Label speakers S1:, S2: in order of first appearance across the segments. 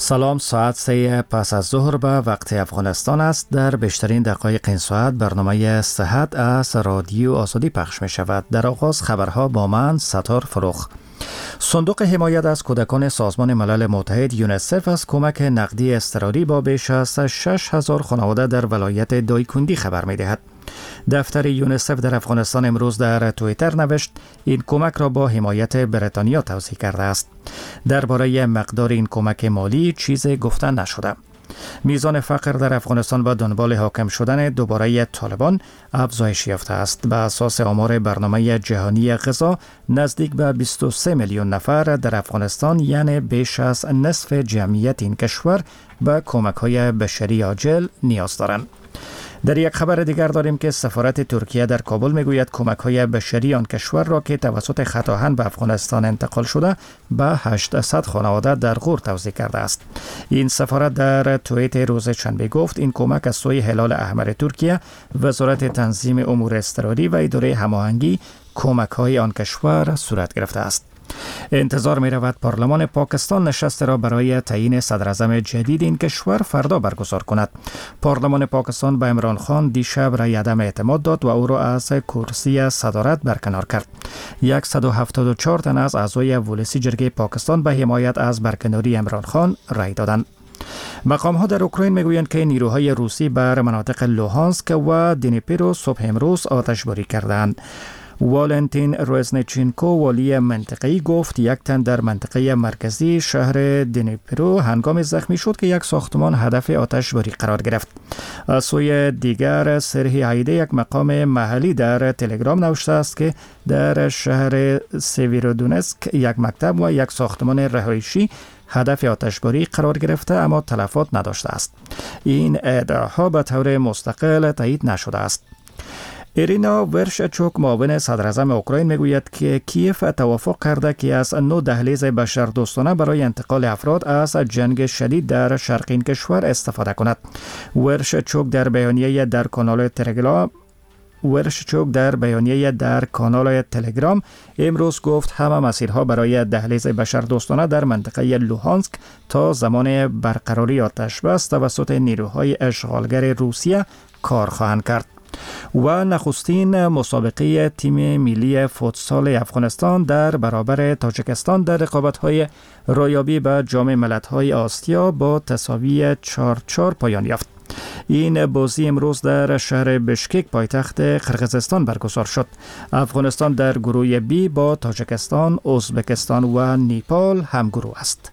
S1: سلام، ساعت 3 پس از ظهر به وقت افغانستان است. در بیشترین دقایق این ساعت برنامه صحت از رادیو آزادی پخش می شود. در آغاز خبرها با من ستار فروخ. صندوق حمایت از کودکان سازمان ملل متحد یونیسف از کمک نقدی اضطراری با بیش از 6,000 خانواده در ولایت دایکندی خبر می دهد. دفتر یونیسف در افغانستان امروز در توییتر نوشت این کمک را با حمایت بریتانیا توضیح کرده است. درباره مقدار این کمک مالی چیزی گفته نشده. میزان فقر در افغانستان با دنبال حاکم شدن دوباره طالبان افزایش یافته است. به اساس آمار برنامه جهانی غذا نزدیک به 23 میلیون نفر در افغانستان، یعنی بیش از نصف جمعیت این کشور، به کمک‌های بشری عاجل نیاز دارند. در یک خبر دیگر داریم که سفارت ترکیه در کابل میگوید کمک‌های بشری آن کشور را که توسط خطاهن به افغانستان انتقال شده به 800 خانواده در غور توزیع کرده است. این سفارت در توییت روز شنبه گفت این کمک از سوی هلال احمر ترکیه، وزارت تنظیم امور اضطراری و اداره هماهنگی کمک‌های آن کشور صورت گرفته است. انتظار می رود پارلمان پاکستان نشست را برای تعیین صدراعظم جدید این کشور فردا برگزار کند. پارلمان پاکستان به عمران خان دیشب رای عدم اعتماد داد و او را از کرسی صدارت برکنار کرد. 174 تن از اعضای ولسی جرگه پاکستان به حمایت از برکناری عمران خان رای دادند. مقام‌ها در اوکراین میگویند که نیروهای روسی بر مناطق لوهانسک و دنیپرو صبح امروز آتشباری کردند. والنتین روزنچینکو والی منطقه‌ای گفت یک تن در منطقه مرکزی شهر دنیپرو هنگام زخمی شد که یک ساختمان هدف آتشباری قرار گرفت. از سوی دیگر سرهی عیده یک مقام محلی در تلگرام نوشته است که در شهر سیویرودونسک یک مکتب و یک ساختمان رهایشی هدف آتشباری قرار گرفته اما تلفات نداشته است. این ادعاها به طور مستقل تایید نشده است. ایرینا ورشچوک معاون صدراعظم اوکراین میگوید که کیف توافق کرده که از نوع دهلیز بشردوستانه برای انتقال افراد از جنگ شدید در شرق این کشور استفاده کند. ورشچوک در بیانیه در کانال تلگرام امروز گفت همه مسیرها برای دهلیز بشردوستانه در منطقه لوهانسک تا زمان برقراری آتشبس توسط نیروهای اشغالگر روسیه کار خواهند کرد. و نخستین مسابقه تیم ملی فوتسال افغانستان در برابر تاجیکستان در رقابت‌های رایابی به جام ملت‌های آسیا با تساوی 4-4 پایان یافت. این بازی امروز در شهر بشکک پایتخت قرقیزستان برگزار شد. افغانستان در گروه بی با تاجیکستان، ازبکستان و نیپال همگروه است.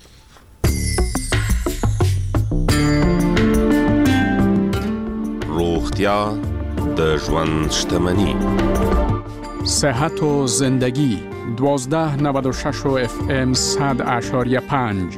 S2: روغتیا د ژوند شتمني.
S3: صحت و زندگی 1296 و FM 100.5.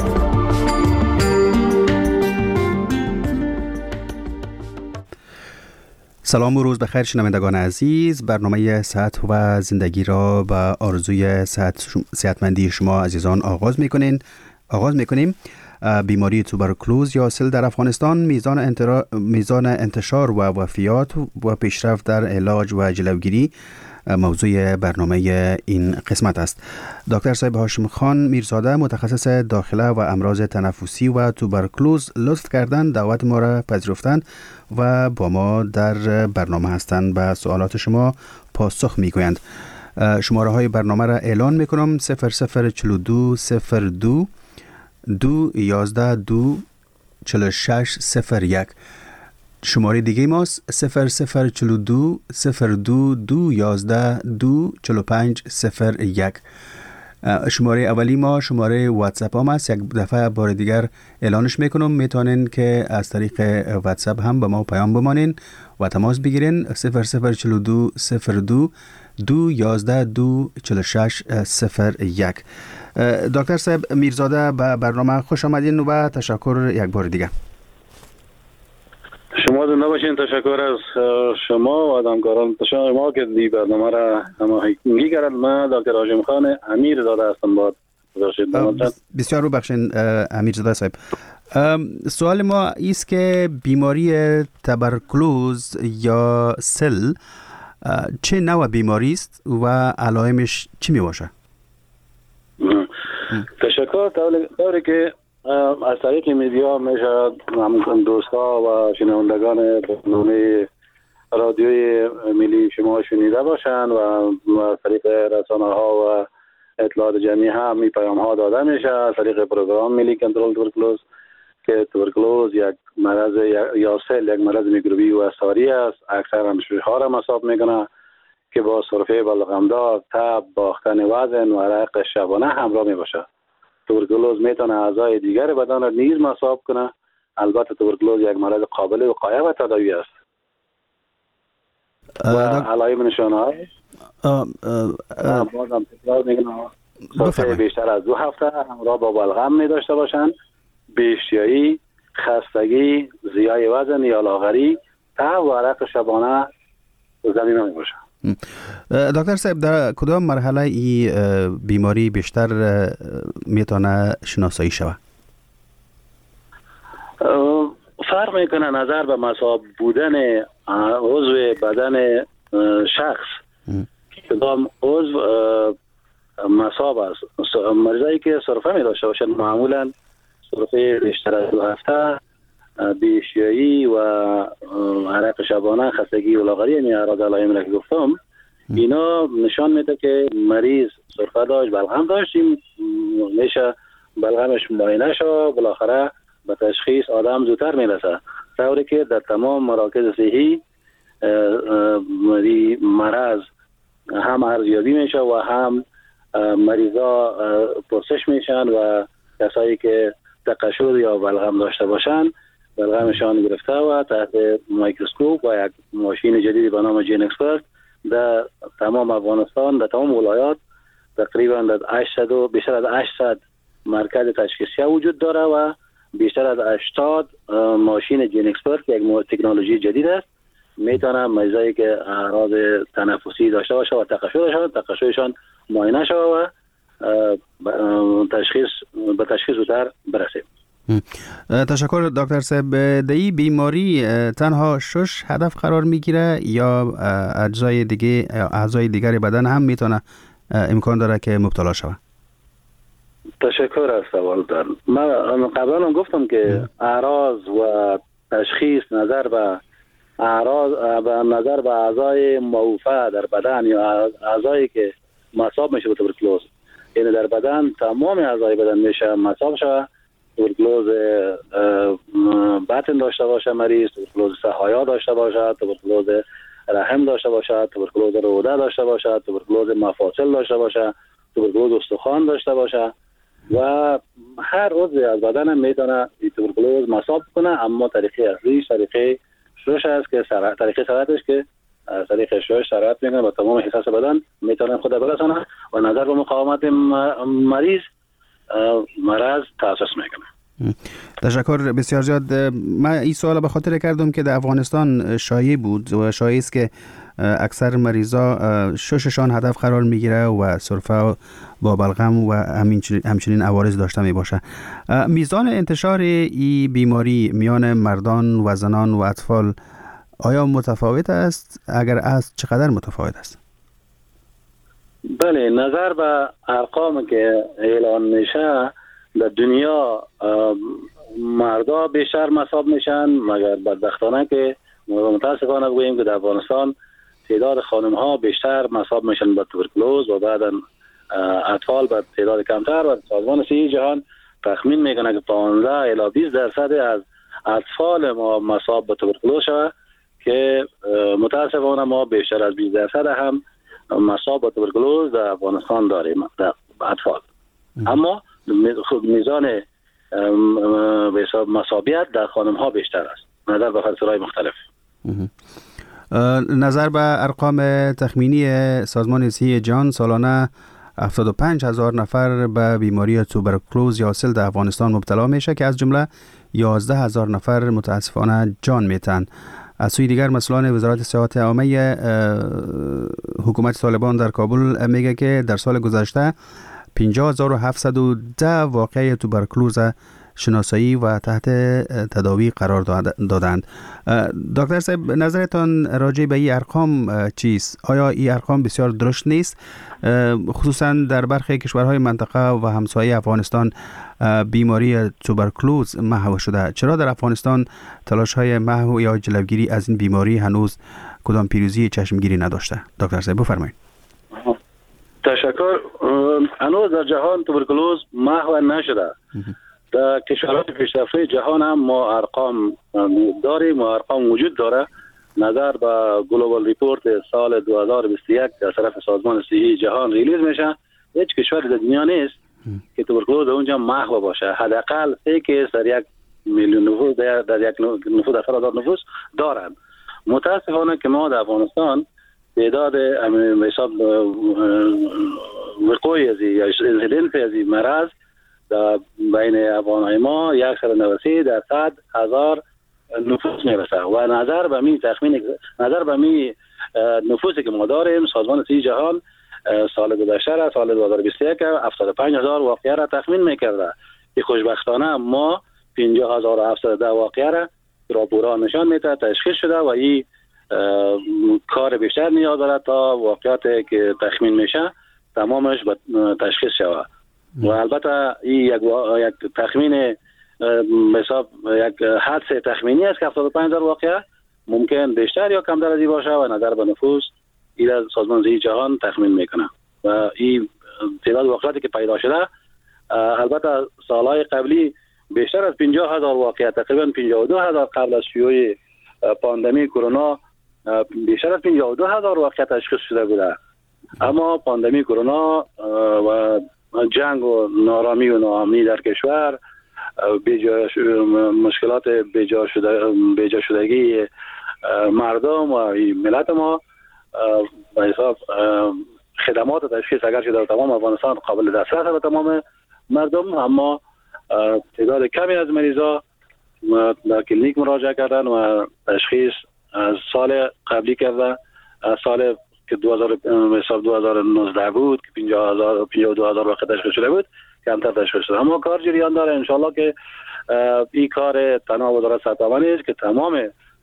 S4: سلام و روز بخیر شنوندگان عزیز. برنامه صحت و زندگی را به آرزوی صحتمندی شما عزیزان آغاز میکنیم. بیماری توبرکلوز یا سل در افغانستان میزان انتشار و وفیات و پیشرفت در علاج و جلوگیری موضوع برنامه این قسمت است. دکتر صاحب هاشم خان میرزاده، متخصص داخله و امراض تنفسی و توبرکلوز، لطف کردند دعوت ما را پذیرفتند و با ما در برنامه هستند. به سوالات شما پاسخ میگویند. شماره های برنامه را اعلان میکنم: 0042 02 211 2 4601. شماره دیگه ماست 0042 02 211 2 4501. شماره اولی ما شماره واتساپ هم است. یک دفعه بار دیگر اعلانش میکنم، میتونین که از طریق واتساپ هم به ما پیام بمانین و تماس بگیرین. 0042 02 211 2 4601. دکتر صاحب میرزاده، به برنامه خوش آمدین و تشکر یک بار دیگه.
S5: شما زنده باشین. تشکر از شما و همکاران شما که دی برنامه را هماهنگی کردند. من دکتر هاشم خان امیرزاده هستم.
S4: بسیار رو بخشین امیرزاده صاحب. سوال ما است که بیماری توبرکلوز یا سل چه نوع بیماری است و علائمش چی می باشه؟
S5: تشکر. طوری که از طریق میدیا میشه دوستا و شنوندگان برنامه رادیوی ملی شما شنیده باشند و از طریق رسانه ها و اطلاعات جمعی هم می پیام ها داده میشه از طریق پروگرام ملی کنترل توبرکلوز که توبرکلوز یک مرض یا سل یک مرض میکروبی و استاری است. اکثر همشوری ها را مصاب میکنه که با سرفه بلغمدار، تب، باختن وزن و عرق شبانه همراه می باشه. توبرکلوز میتونه اعضای دیگر بدن را نیز مصاب کنه. البته توبرکلوز یک مرض قابل وقایه و تداوی است. و علائم نشانه های بازم تکرار میکنم سرفه بیشتر از 2 هفته همراه با بلغم می داشته باشند، بیشتیایی، خستگی، زیای وزن یا لاغری، تب و عرق شبانه زمینه می باشه.
S4: دکتر صاحب در کدام مرحله ای بیماری بیشتر میتونه شناسایی شود؟
S5: فرق میکنه نظر به مصاب بودن عضو بدن شخص. کدام عضو مصاب است. مریضایی که سرفه می داشته باشند معمولا سرفه بیشتر از 2 هفته، بیشیایی و عرق شبانه، خستگی و لاغری، یعنی اعراض علائمی که گفتم، اینا نشان میده که مریض سرفه داشت، بلغم داشتیم، میشه بلغمش معاینه شد، بالاخره به تشخیص آدم زودتر میرسه. طوری که در تمام مراکز صحی مرض هم ارزیابی میشه و هم مریضا پرسش میشن و کسایی که تقشر یا بلغم داشته باشن بلغمشان گرفته و تحت میکروسکوپ و یک ماشین جدیدی به نام جین اکسپرت در تمام افغانستان، در تمام ولایات تقریبا بیشتر از 800 مرکز تشخیصی وجود داره و بیشتر از 80 ماشین جین اکسپرت که یک تکنولوژی جدید است میتونه مریضایی که اعراض تنفسی داشته باشه و تقشرشان معاینه شود و به تشخیص زودتر برسیم.
S4: تشکر دکتر صاحب. این بیماری تنها 6 هدف قرار میگیره یا اعضای دیگر بدن هم میتونه امکان داره که مبتلا شود؟
S5: تشکر از سوال دار. من قبلا گفتم که اعراض و تشخیص نظر به اعضای موفع در بدن یا اعضایی که مصاب میشه به توبرکلوز، یعنی در بدن تمام اعضای بدن میشه مصاب شود. توبرکلوز بطن داشته باشه مریض، توبرکلوز سحایا داشته باشه، توبرکلوز رحم داشته باشه، توبرکلوز روده داشته باشه، توبرکلوز مفاصل داشته باشه، توبرکلوز استخوان داشته باشه و هر عضو از بدن هم میتونه توبرکلوز مصاب کنه. اما طریقه اصلیش طریقه شش است که طریقه سرعتش که طریقه شش سرعت میکنه و تمام حساس بدن میتونه خود برسانه و نظر به مقاومت مریض مرض تاسیس میکنه.
S4: تشکر بسیار زیاد. من این سوال به خاطر کردم که در افغانستان شایع بود و شایع است که اکثر مریضا شششان هدف قرار میگیره و سرفه با بلغم و همچنین عوارض داشته می باشه. میزان انتشار این بیماری میان مردان و زنان و اطفال آیا متفاوت است؟ اگر است چقدر متفاوت است؟
S5: بله، نظر به ارقام که اعلان میشه در دنیا مردا بیشتر مصاب میشن، مگر بدبختانه که متاسفانه بگوییم که در افغانستان تعداد خانم ها بیشتر مصاب میشن به توبرکلوز و بعدا اطفال به تعداد کمتر و سازمان صحی جهان تخمین میکنه که 15 الی 20% از اطفال ما مصاب به توبرکلوز شود که متاسفانه ما بیشتر از 20% هم مصاب به توبرکلوز در افغانستان داریم در اطفال. اما میزان به حساب مصابیت در خانم ها بیشتر است نظر به فاکتورهای مختلف.
S4: نظر به ارقام تخمینی سازمان صحی جهان سالانه 75,000 نفر به بیماری توبرکلوز یا سل در افغانستان مبتلا میشه که از جمله 11,000 نفر متاسفانه جان میتن. از سوی دیگر مسئولان وزارت صحت عامه حکومت طالبان در کابل میگه که در سال گذشته 50,710 واقعه توبرکلوز شناسایی و تحت تداوی قرار دادند. دکتر صاحب، نظرتان راجع به این ارقام چیست؟ آیا این ارقام بسیار درشت نیست؟ خصوصا در برخی کشورهای منطقه و همسایه افغانستان بیماری توبرکلوز محو شده. چرا در افغانستان تلاش‌های محو یا جلوگیری از این بیماری هنوز کدام پیروزی چشمگیری نداشته؟ دکتر صاحب بفرمایید.
S5: تشکر. هنوز در جهان توبرکلوز محو نشده. در کشورهای پیشرفته جهان هم ما ارقام داریم و ارقام وجود داره. نظر به گلوبال ریپورت سال 2021 از طرف سازمان صحی جهان ریلیز میشه، هیچ کشوری در دنیا نیست که توبرکلوز اونجا محو باشه. حداقل 3 کیس در 1 میلیون نفوس در یک نفوس در 100,000 نفوس دارن. متاسفانه که ما در افغانستان تعداد حساب وقوع از یا انسیدنس از مرض در بین افغانای ما 193 در 100,000 نفوس میرسه و نظر به می تخمین نفوسی که ما داریم سازمان صحی جهان سال گذشته سال 2021 75,000 واقعه را تخمین میکرده که خوشبختانه ما 50,710 واقعه را راپورها نشان میده تشخیص شده و این کار بیشتر نیاز داره تا واقعاتی که تخمین میشه تمامش تشخیص شود. و البته این یک تخمین حساب یک حدس تخمینی است که 75,000 واقعه ممکن بیشتر یا کمتر از این باشه و نظر به نفوس این از سازمان صحی جهان تخمین میکنه و این تعداد واقعاتی که پیدا شده. البته سالهای قبلی بیشتر از 50,000 واقعه، تقریبا 52,000 قبل از شیوع پاندمی کرونا بیشتر از 52,000 واقعه تشخیص شده بوده. اما پاندمی کرونا و جنگ و نارامی و ناامنی در کشور، مشکلات بیجا شدگی مردم و ملت ما به حساب خدمات تشخیص اگرچه در تمام افغانستان قابل دسترس به تمام مردم، اما تعداد کمی از مریضا در کلینیک مراجعه کردن و تشخیص از سال قبلی کردن. از سال که 2019 بود که 52,000 واقع تشخیص شده بود کمتر تشخیص شده. اما کار جریان داره انشالله که این کار تنها وزارت صحت نیست که تمام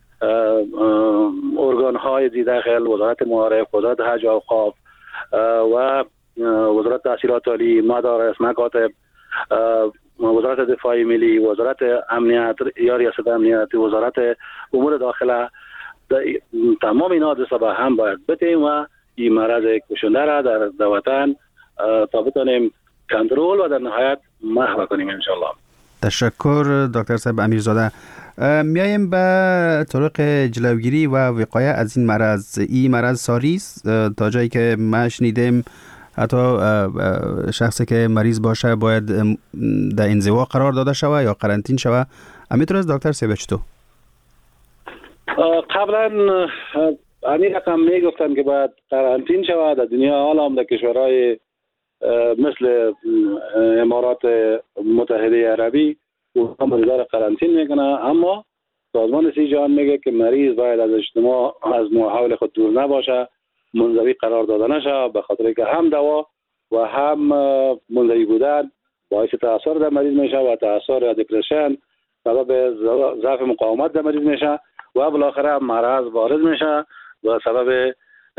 S5: ارگان های زی داخل، وزارت معارف، وزارت حج و اوقاف و وزارت تحصیلات عالی، مدارس، مکاتب، وزارت دفاع ملی، وزارت امنیت یا ریاست امنیت، وزارت امور داخله، تمام اینا دست به هم باید بتیم و این مرض کشنده را در وطن تا بتانیم کنترل و در نهایت محو کنیم انشالله.
S4: تشکر دکتر صاحب امیرزاده. میایم به طرق جلوگیری و وقایه از این مرض. این مرض ساری است تا جایی که ما شنیدیم حتی شخصی که مریض باشه باید در انزوا قرار داده شوه یا قرنطین شوه. امیتون از دکتر صاحب چطور؟
S5: قبلا همین رقم میگفتن که باید قرنطین شود. در دنیا حالا هم در کشورهای مثل امارات متحده عربی اونها مریضا را قرنطین میکنه، اما سازمان صحی جهان میگه که مریض باید از اجتماع از محاول خود دور نباشه، منزوی قرار داده نشه، به خاطر که هم دوا و هم منزوی بودن باعث تاثیر در مریض میشه و تاثیر یا دپرشن سبب ضعف مقاومت در مریض میشه و بالاخره مرض وارد میشه و سبب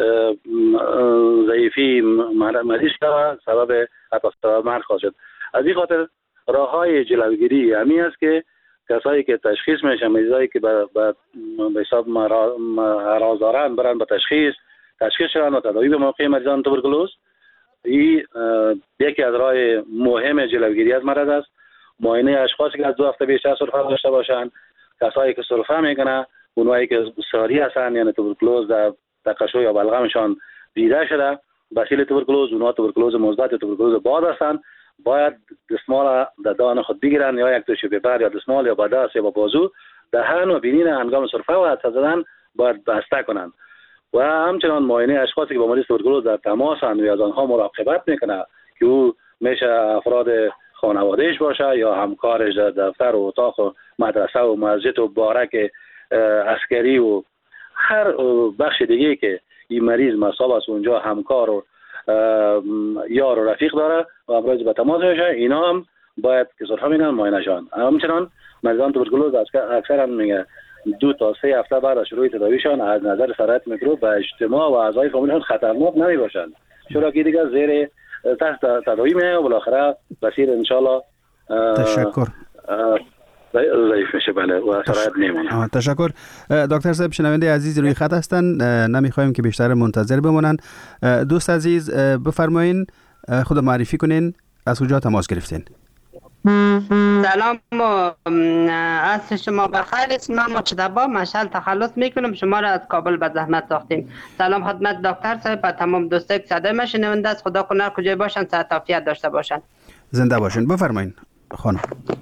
S5: ضعیفی مریض شده، سبب حتی مرگ خواهد شد. از این خاطر راههای جلوگیری همین است که کسایی که تشخیص میشن، مریضایی که به حساب مرض دارن برن به تشخیص شدن و تداوی به موقع مریضان توبرکلوز. این یکی از راه مهم جلوگیری از مرض است. معاینه اشخاصی که از 2 هفته بیشتر سرفه داشته باشند، کسایی که سرفه میکنه، اونایی که ساری هستن یعنی توبرکلوز در تقشح یا بلغمشان دیده شده، بسیل توبرکلوز، اونها توبرکلوز مثبت توبرکلوز باد هستن، باید دستمال در دهان خود بگیرن یا یک تیشو پیپر یا دستمال یا با دست یا با بازو دهن و بینین هنگام سرفه و حدس زدن باید بسته کنند. و همچنان معاینه اشخاصی که با مریض توبرکلوز در تماس هستند و از آنها مراقبت میکنه که او میشه افراد خانوادهش باشه یا همکارش در دفتر و اتاق و مدرسه و مسجد و بارک عسکری و هر بخش دیگه که این مریض مصاب است اونجا همکار و یار و رفیق داره و امراض به تماس میشه، اینا هم باید که سرخه میگن معاینه‌شان. همچنان مریضان توبرکلوز اکثرا میگه 2 تا 3 هفته بعد از شروع تداویشان از نظر سرایت میکروب و اجتماع و اعضای فامیلشان خطرناک نمی باشند، چرا که دیگه زیر تحت تداوی میه و بالاخره بسیر ان شاء الله
S4: تشکر
S5: ضعیف میشه. بله و سرایت نمیمونه.
S4: تشکر دکتر صاحب. شنونده عزیز روی خط هستند، نمیخوایم که بیشتر منتظر بمونن. دوست عزیز بفرمایین خود معرفی کنین، از کجا تماس گرفتین؟
S6: سلام، عصر شما بخیر. اسم من مجتبی مشعل تخلص میکنم، شما را از کابل به زحمت ساختیم. سلام خدمت دکتر صاحب و تمام دوستان که صدای من شنونده است. خدا کنه کجای باشن صحت عافیت داشته باشن.
S4: زنده باشین. بفرمایین خانم.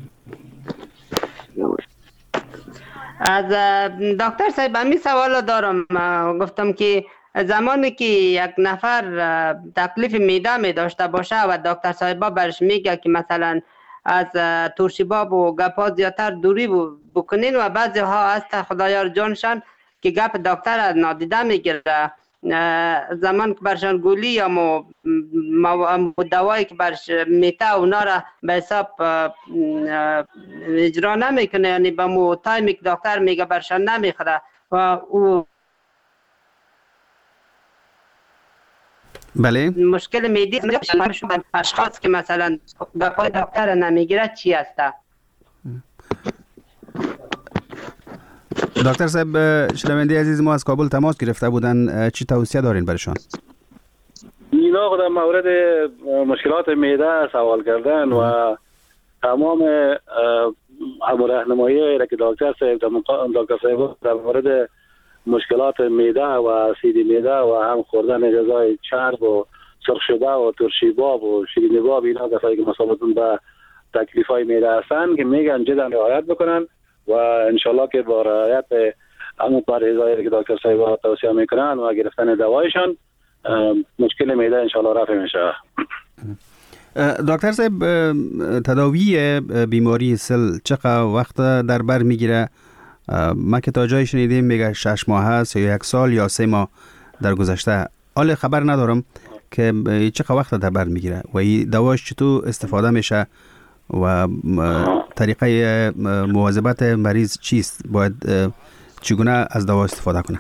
S6: از دکتر صاحب همین سوال دارم. گفتم که زمانی که یک نفر تکلیف معده می داشته باشه و دکتر صاحبا برش میگه که مثلا از ترشیباب و گپا زیادتر دوری بکنین و بعضی ها هست خدایار جانشان که گپ دکتر نادیده میگیره، زمان که برشان گولی یا دوایی که برش میته اونا را به حساب اجرا نمیکنه، یعنی به مو تایمی که دکتر میگه برشان نمیخوره و او
S4: بله
S6: مشکل میدی اشخاص که مثلا گپای دکتر نمیگیره چی هسته؟
S4: دکتر صاحب شنونده عزیز ما از کابل تماس گرفته بودن، چی توصیه دارین برشان؟
S5: اینا خود مورد مشکلات معده سوال کردن و تمام راهنمایی را که دکتر صاحب در مورد مشکلات معده و اسید معده و هم خوردن غذای چرب و سرخ شده و ترشیباب و شیرینی‌باب، اینا کسایی که مصابتون به تکلیف‌های معده هستن که میگن جدا رعایت بکنن و انشالله که با رعایت همون پرهیزایی که دکتر صاحب توصیه میکنن و گرفتن دوایشان مشکل معده انشالله رفع میشه.
S4: دکتر صاحب تداوی بیماری سل چقدر وقت در بر میگیره؟ ما که تا جای شنیدیم میگه 6 ماه هست یا 1 سال یا 3 ماه در گذشته. حال خبر ندارم که چقدر وقت در بر میگیره و این دواش چطور استفاده میشه و طریقه مواظبت مریض چیست؟ باید چگونه از دوا استفاده کنه؟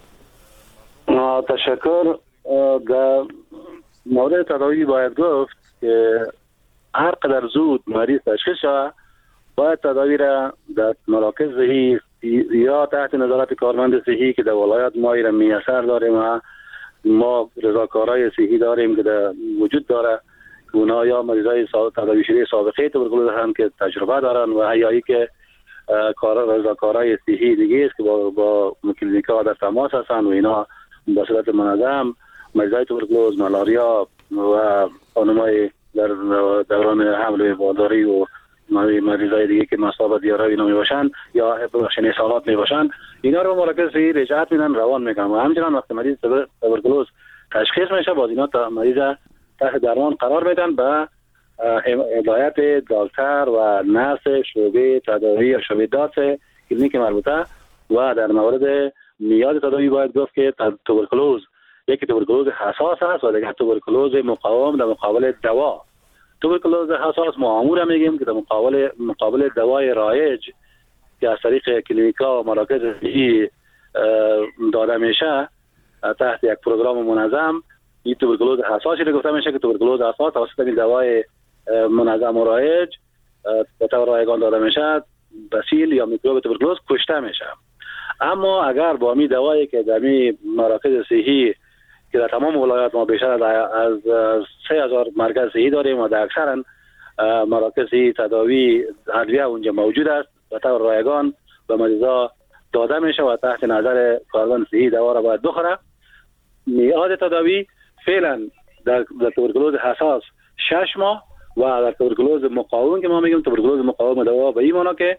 S5: تشکر. در مورد تداوی باید گفت که هر قدر زود مریض تشخیص شود باید تداوی را در مراکز صحی یا تحت نظارت کارمند صحی که در ولایت ما را میسر داریم و ما رضاکارای صحی داریم که در وجود داره، اونا یا مریضای تداوی شده سابقه توبرکلوز هم که تجربه دارن و یا که رضاکارای صحی دیگه است که با کلینیکا در تماس هستن و اینا به صورت منظم مریضای توبرکلوز، ملاریا و خانمای در دوران حمل بالداری و مریضای دیگه که مصاب دیاره اینا می باشن یا اسهالات می باشن، اینا رو مراکز صحی رجعت میدن، روان میکنن و همچنان وقتی مریض توبرکلوز تشخیص میشه باز اینا مریض تحت درمان قرار میدن به هدایت دکتر و نرس شعبه تداوی یا شعبه داس کلینیک مربوطه. و در مورد میاد تداوی باید گفت که توبرکلوز یکی توبرکلوز حساس است و دیگر توبرکلوز مقاوم در مقابل دوا. توبرکلوز حساس ما معمولا میگیم که در مقابل دوای رایج که از طریق کلینیکا و مراکز صحی داده میشه تحت یک پروگرام منظم، این توبرکلوز حساسی رو گفته میشه که توبرکلوز حساس توسط این دوای منظم و رایج به طور رایگان داده میشه، بسیل یا میکروب توبرکلوز کشته میشه. اما اگر با می دوایی که در می مراکز صحی که در تمام ولایات ما بیشتر از 3000 مرکز صحی داریم و در اکثر مراکز صحی تداوی ادویه اونجا موجود است و طور رایگان به مریضا داده میشه و تحت نظر کارمند صحی دوا را باید بخوره. میعاد تداوی فعلا در توبرکلوز حساس 6 ماه و در توبرکلوز مقاوم که ما میگیم توبرکلوز مقاوم دوا به این معنی که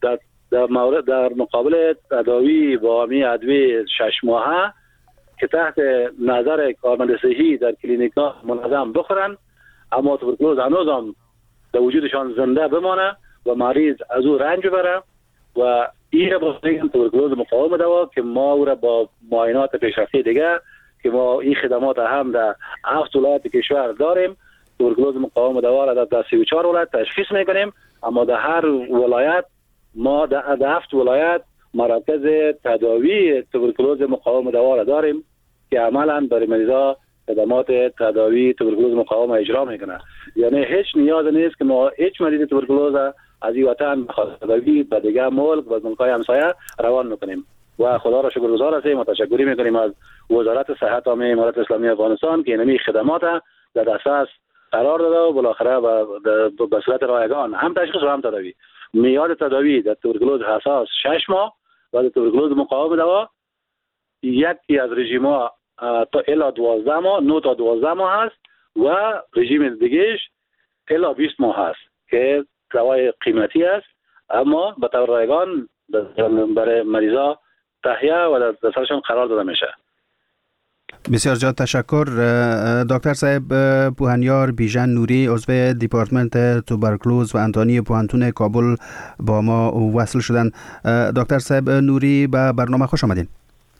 S5: در مقابل تداوی با می ادویه 6 ماهه که تحت نظر کارمند صحی در کلینیکا منظم بخورن، اما توبرکلوز هنوز هم در وجودشان زنده بمانه و مریض از او رنج ببره و این با توبرکلوز مقاوم دوا که ما او را با معاینات پیشرفته دیگه که ما این خدمات هم در 7 ولایت کشور داریم توبرکلوز مقاوم دوار در 34 ولایت تشخیص میکنیم، اما در هر ولایت ما در 7 ولایت مراکز تداوی توبرکلوز مقاوم دوار داریم که عملا برای مریضا خدمات تداوی توبرکلوز مقاوم اجرا میکنه. یعنی هیچ نیاز نیست که ما هیچ مریض توبرکلوز از این وطن تداوی به دیگه ملک و ملک‌های همسایه روان میکنیم و خدا را شکرگزار هستیم و تشکری میکنیم از وزارت صحت عامه امارات اسلامی افغانستان که اینمی خدمات در دسترس قرار داده و بالاخره به صورت رایگان هم تشخیص و هم تداوی. میاد تداوی در توبرکلوز حساس 6 ماه و در توبرکلوز مقاوم دوا یکی از رژیم‌ها تا الی 12 ماه 9 تا 12 ماه هست و رژیم دیگهش الی 20 ماه هست که دوای قیمتی است، اما به طور رایگان برای مریضا تهیه و در دسترشان قرار داده میشه.
S4: بسیار زیاد تشکر. دکتر صاحب پوهنیار بیژن نوری عضو دیپارتمنت توبرکلوز و انتانی پوهنتون کابل با ما وصل شدن. دکتر صاحب نوری به برنامه خوش آمدین.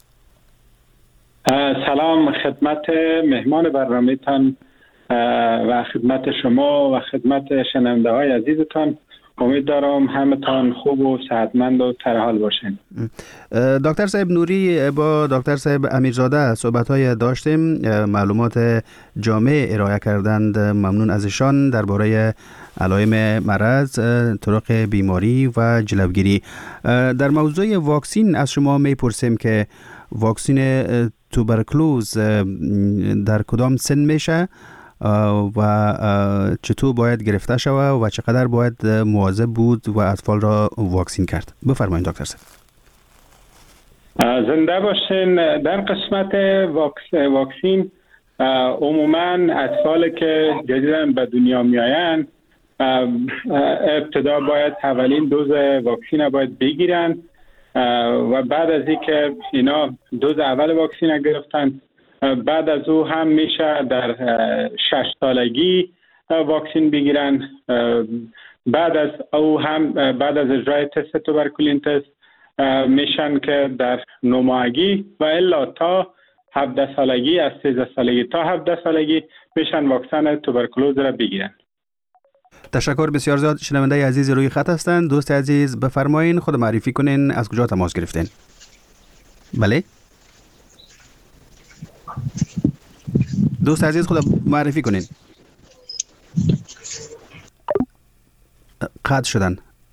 S7: سلام خدمت مهمان برنامه‌تان و خدمت شما و خدمت شنونده های عزیزتان. امید دارم همتان خوب و صحتمند و سرحال باشین.
S4: دکتر صاحب نوری با دکتر صاحب امیرزاده صحبت‌های داشتیم، معلومات جامع ارائه کردند. ممنون از ایشان درباره علائم مرض، طرق بیماری و جلوگیری. در موضوع واکسین از شما میپرسیم که واکسین توبرکلوز در کدام سن میشه و چطور باید گرفته شود و چقدر باید مواظب بود و اطفال را واکسین کرد؟ بفرمایید دکتر صاحب.
S7: زنده باشین. در قسمت واکسین عموما اطفال که جدیداً به دنیا میآیند ابتدا باید اولین دوز واکسین باید بگیرن و بعد از اینکه اینا دوز اول واکسین گرفتن بعد از او هم میشه در 6 سالگی واکسین بگیرن. بعد از او هم بعد از اجرای تست توبرکولین تست میشن که در 9 ماهگی و الا تا 17 سالگی، از 13 سالگی تا 17 سالگی میشن واکسن توبرکلوز را بگیرن.
S4: تشکر بسیار زیاد. شنونده عزیز روی خط هستند. دوست عزیز بفرمایین، خود معرفی کنین، از کجا تماس گرفتین؟ بله دوست عزیز خود معرفی کنین. قطع شدن.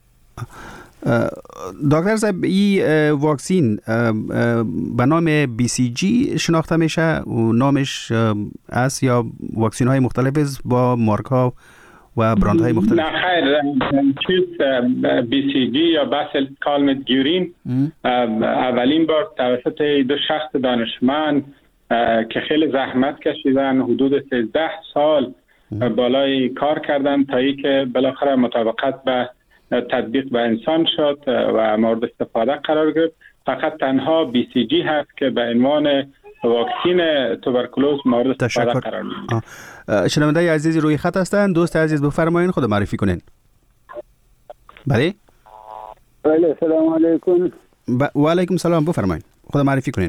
S4: دکتر صاحب این واکسین به نام BCG شناخته میشه و نامش است یا واکسین های مختلف است با مارک ها و براند های مختلف؟
S7: نه خیر، چیز BCG یا باسل کالمت گیورین اولین بار توسط دو شخص دانشمند که خیلی زحمت کشیدن، حدود 13 سال بالای کار کردن تا ای که بالاخره مطابقت به تطبیق به انسان شد و مورد استفاده قرار گرفت. فقط تنها BCG هست که به عنوان واکسین توبرکلوز مورد استفاده قرار میگیره.
S4: شنونده عزیزی روی خط هستند. دوست عزیز بفرمایید، خود معرفی کنین. بله
S8: سلام علیکم.
S4: و علیکم سلام. بفرمایید، خود معرفی کنین.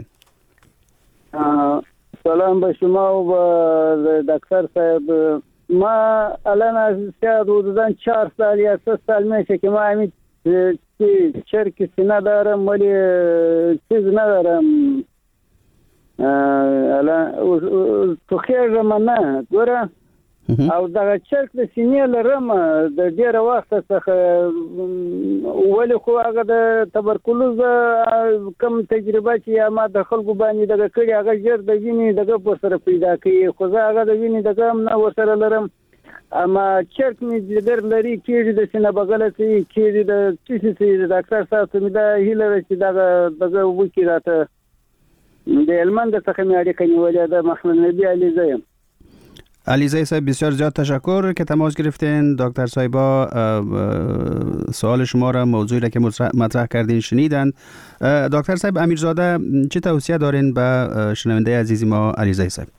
S8: سلام به شما و به دکتر صاحب. ما الان از حدودا 4 سال یا 3 سال میشه که ما همین چرک سینه دارم ولی چیز ندارم. الان تو خیرم نه ګوره او دغه چرک د سینې لرم د ډېر وخت څخه ولی خو هغه د تبرکلوز کم تجربه چې یا ما د خلکو باندې دغه کړي هغه ژر د وینې دغه په سره پیدا کوي، خو زه هغه د وینې دغه هم نه ورسره لرم. اما چرک مې جګر لري کېږي د سینه بغله کېږي د ټیسي د ډاکټر صاحب ته مې دا هیله ده چې دغه وکړي راته. د هلمند څخه مې اړیکه نیولې ده. محمد نبی علیزه یم.
S4: علیزه صاحب بسیار زیاد تشکر که تماس گرفتین. دکتر صاحبا سوال شما را، موضوعی را که مطرح کردین شنیدن. دکتر صاحب امیرزاده چه توصیه دارین به شنونده عزیزی ما علیزه صاحب؟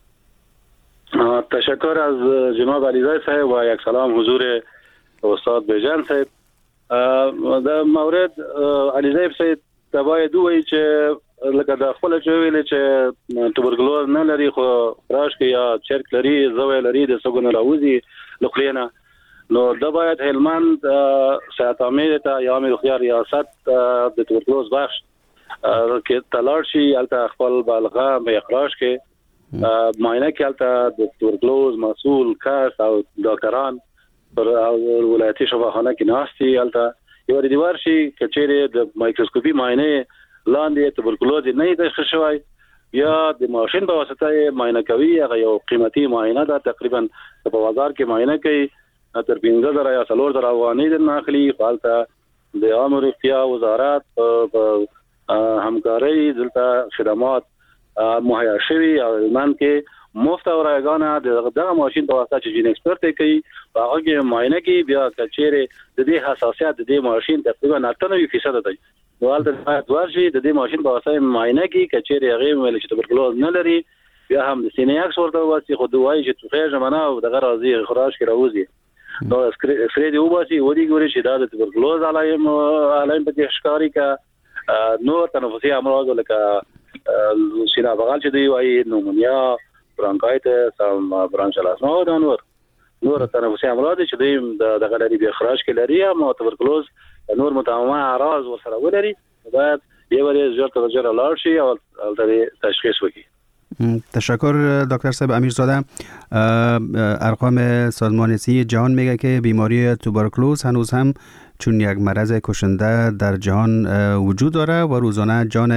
S5: تشکر از جناب علیزه صاحب و یک سلام حضور استاد بیژن صاحب. در مورد علیزه صاحب ته باید دوی چې لکه د خپل چې ویل چې توبرکلوز نه لري خو راش کې یا چرک لري زوی لري د سګون راوځي لخلینه نو د باید هلمند صحت عامه ته یا امیر خيار ریاست د توبرکلوز بخش کې تلاړ شي البته خپل بالغه به اخراج کې معاینه کې البته د توبرکلوز مسؤل کس او ډاکټران پر ولایتي شفاخانه کې ناشتي البته یو دیوار شي کچېره د مایکروسکوپي معاینه لاندې توبرکلوز نه تشخیص شوی یا د ماشين په واسطه معاینه کوي هغه یو قیمتي معاینه ده تقریبا په بازار کې معاینه کوي تر 15000 یا 3000 افغانۍ د ناخلي فالته د عامه روغتیا وزارت په همکاري دلته خدمات مهیا شوي او من کې مفت او رایگانه دغه ماشين په واسطه چې جین ایکسپرت کوي هغه کې معاینه کوي بیا کچېره د دې حساسیت د دې ماشين تقریبا 98% دی والته ورشي د دې ماشين په واسطه معاینه کوي کچېره هغه ویل چې توبرکلوز نه لري بیا هم د سینې اکس ورته واسي خو دوای چې توخه جمعنه او دغه راځي خراج کې راوځي نو اسکرې دی وباسي ودی ګوري چې دا د توبرکلوز علایم په ښکاری کا نور تنفسي امراض لکه سینا بغال چې دی وايي نومونیا برانکایتس او برانچلاسما او نور تنفسي امراض چې دی د غلري به اخراج کې لري او توبرکلوز نور متعامه اعراض ورسره ولري باید یو ور زیات توجه لاړ شي او تشخیص وکړي.
S4: تشکر دکتر صاحب امیرزاده. ارقام سازمان صحت جهان میگه که بیماری توبرکلوز هنوز هم چون یک مرض کشنده در جهان وجود داره و روزانه جان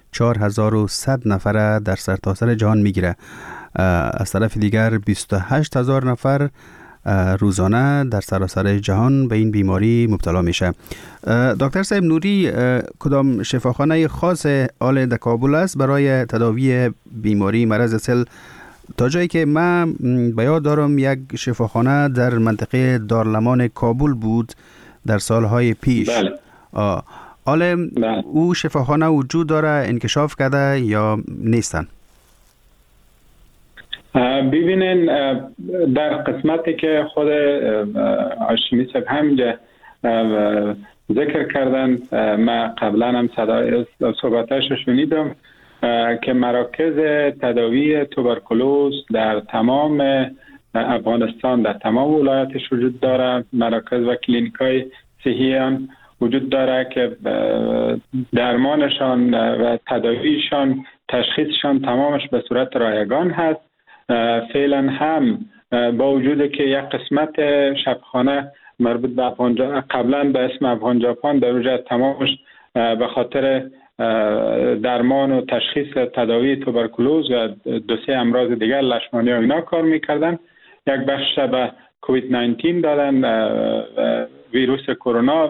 S4: 4100 نفر در سرتاسر جهان میگیره. از طرف دیگر 28000 نفر روزانه در سراسر جهان به این بیماری مبتلا میشه. دکتر صاحب نوری کدام شفاخانه خاص آل در کابل است برای تداوی بیماری مرض سل؟ تا جایی که من به یاد دارم یک شفاخانه در منطقه دارالمان کابل بود در سالهای پیش.
S7: بله.
S4: حالا او شفاخانه وجود داره انکشاف کرده یا نیستن؟
S7: ببینین در قسمتی که خود هاشمی صاحب همینجا ذکر کردن ما قبلا هم صحبتش شنیدم که مراکز تداوی توبرکلوز در تمام افغانستان در تمام ولایاتش وجود داره. مراکز و کلینیکای صحی وجود داره که درمانشان و تداویشان تشخیصشان تمامش به صورت رایگان هست. فعلا هم با وجود که یک قسمت شفاخانه مربوط به افغان قبلا به اسم افغان ژاپن در اونجا تمامش به خاطر درمان و تشخیص تداوی توبرکلوز و دو سه امراض دیگر لشمانی و اینا کار میکردن. یک بخش به کووید 19 دادن ویروس کرونا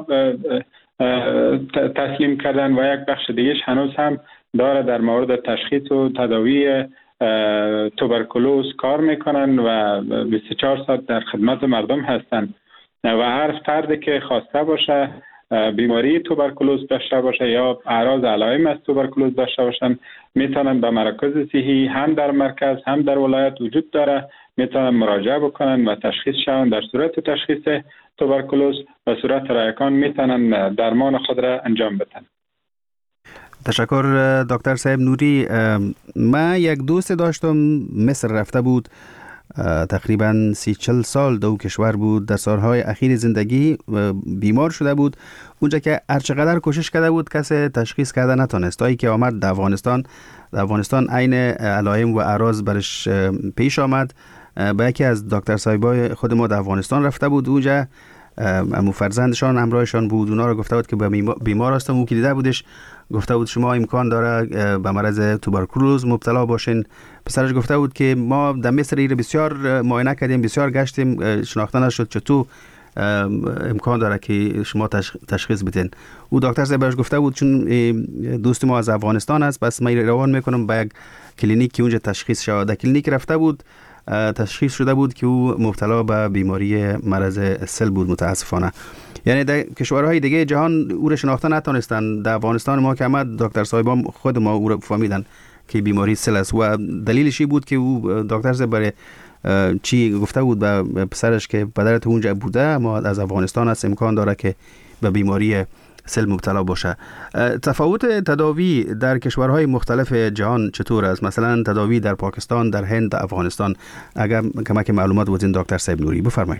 S7: تسلیم کردن و یک بخش دیگهش هنوز هم داره در مورد تشخیص و تداوی توبرکلوز کار میکنن و 24 ساعت در خدمت مردم هستن و هر فردی که خواسته باشه بیماری توبرکلوز داشته باشه یا اعراض علائم از توبرکلوز داشته باشن میتونن به مراکز صحی هم در مرکز هم در ولایت وجود داره میتونن مراجعه بکنن و تشخیص شون. در صورت تشخیص توبرکلوز به صورت رایگان میتونن درمان خود را انجام بدن.
S4: تشکر دکتر صاحب نوری. من یک دوست داشتم مصر رفته بود تقریبا 30-40 سال دو کشور بود. در سالهای اخیر زندگی بیمار شده بود. اونجا که هرچقدر کوشش کرده بود کسی تشخیص کرده نتونست. تا که آمد در افغانستان عین علائم و اعراض برش پیش آمد. با یکی از دکتر صاحبای خود ما در افغانستان رفته بود. اونجا امو فرزندشان همراهشان بود. اونا رو گفته بود که بیمار هستم. او که دیده بودش گفته بود شما امکان داره به مرض توبرکلوز مبتلا باشین. پسرش گفته بود که ما در مصر ایره بسیار معاینه کردیم بسیار گشتیم شناخته نشد چطور امکان داره که شما تشخیص بدین. او دکتر صاحب برش گفته بود چون دوست ما از افغانستان است پس من روان میکنم به یک کلینیک که اونجا تشخیص شده. در کلینیک رفته بود تشخیص شده بود که او مبتلا به بیماری مرض سل بود متاسفانه. یعنی در کشورهای دیگه جهان او را شناخته نتونستن. در افغانستان ما که آمد دکتر صاحبان خود ما او را فهمیدن که بیماری سل است و دلیلش بود که او دکتر صاحب برای چی گفته بود به پسرش که پدرت اونجا بوده ما از افغانستان است امکان داره که به بیماری سل مبتلا باشه. تفاوت تداوی در کشورهای مختلف جهان چطور است؟ مثلا تداوی در پاکستان، در هند، در افغانستان، اگر کمک معلومات بودین دکتر صاحب نوری بفرمایید.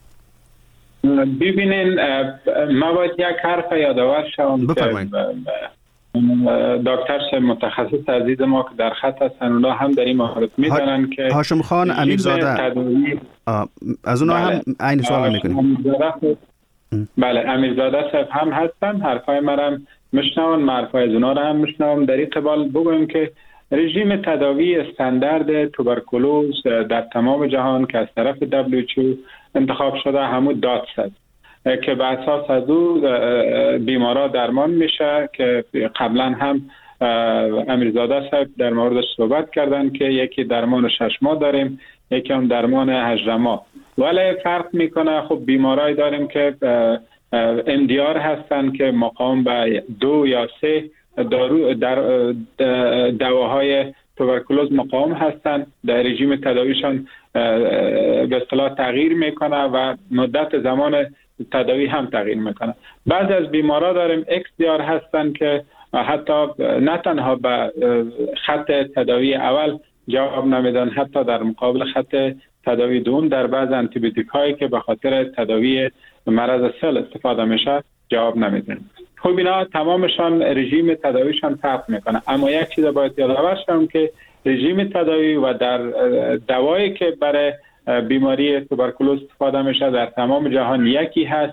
S7: ببینین ما باید یک حرف یادآور شوم که دکتر صاحب متخصص عزیز ما که در خط هستن اونا هم در این مورد میدونن که
S4: هاشم خان امیرزاده از اونا هم عین سوال میکنیم.
S7: بله امیرزاده صاحب هم هستن، حرفای مرا میشنون، حرفای از اونا را هم میشنون. در این قبال بگویم که رژیم تداوی استاندارد توبرکولوز در تمام جهان که از طرف WHO انتخاب شده همون داتس است که به اساس از او بیمارا درمان میشه که قبلا هم امیرزاده صاحب در موردش صحبت کردن که یکی درمان 6 ماه داریم، یکی هم درمان 18 ماه. ولی فرق میکنه. خب بیمارایی داریم که MDR هستن که مقاوم به 2 یا 3 دواهای توبرکولوز مقاوم هستن. در رژیم تداویشان به اصطلاح تغییر میکنه و مدت زمان تداوی هم تغییر میکنه. بعضی از بیمارا داریم XDR هستن که حتی نه تنها به خط تداوی اول جواب نمیدن، حتی در مقابل خط تداوی دوم در بعض آنتیبیوتیک هایی که به خاطر تداوی مرض سل استفاده میشه جواب نمیدن. خب اینا تمامشان رژیم تداویشان فرق میکنه. اما یک چیز باید یادآور شم که رژیم تداوی و در دوایی که برای بیماری توبرکولوز استفاده میشه در تمام جهان یکی هست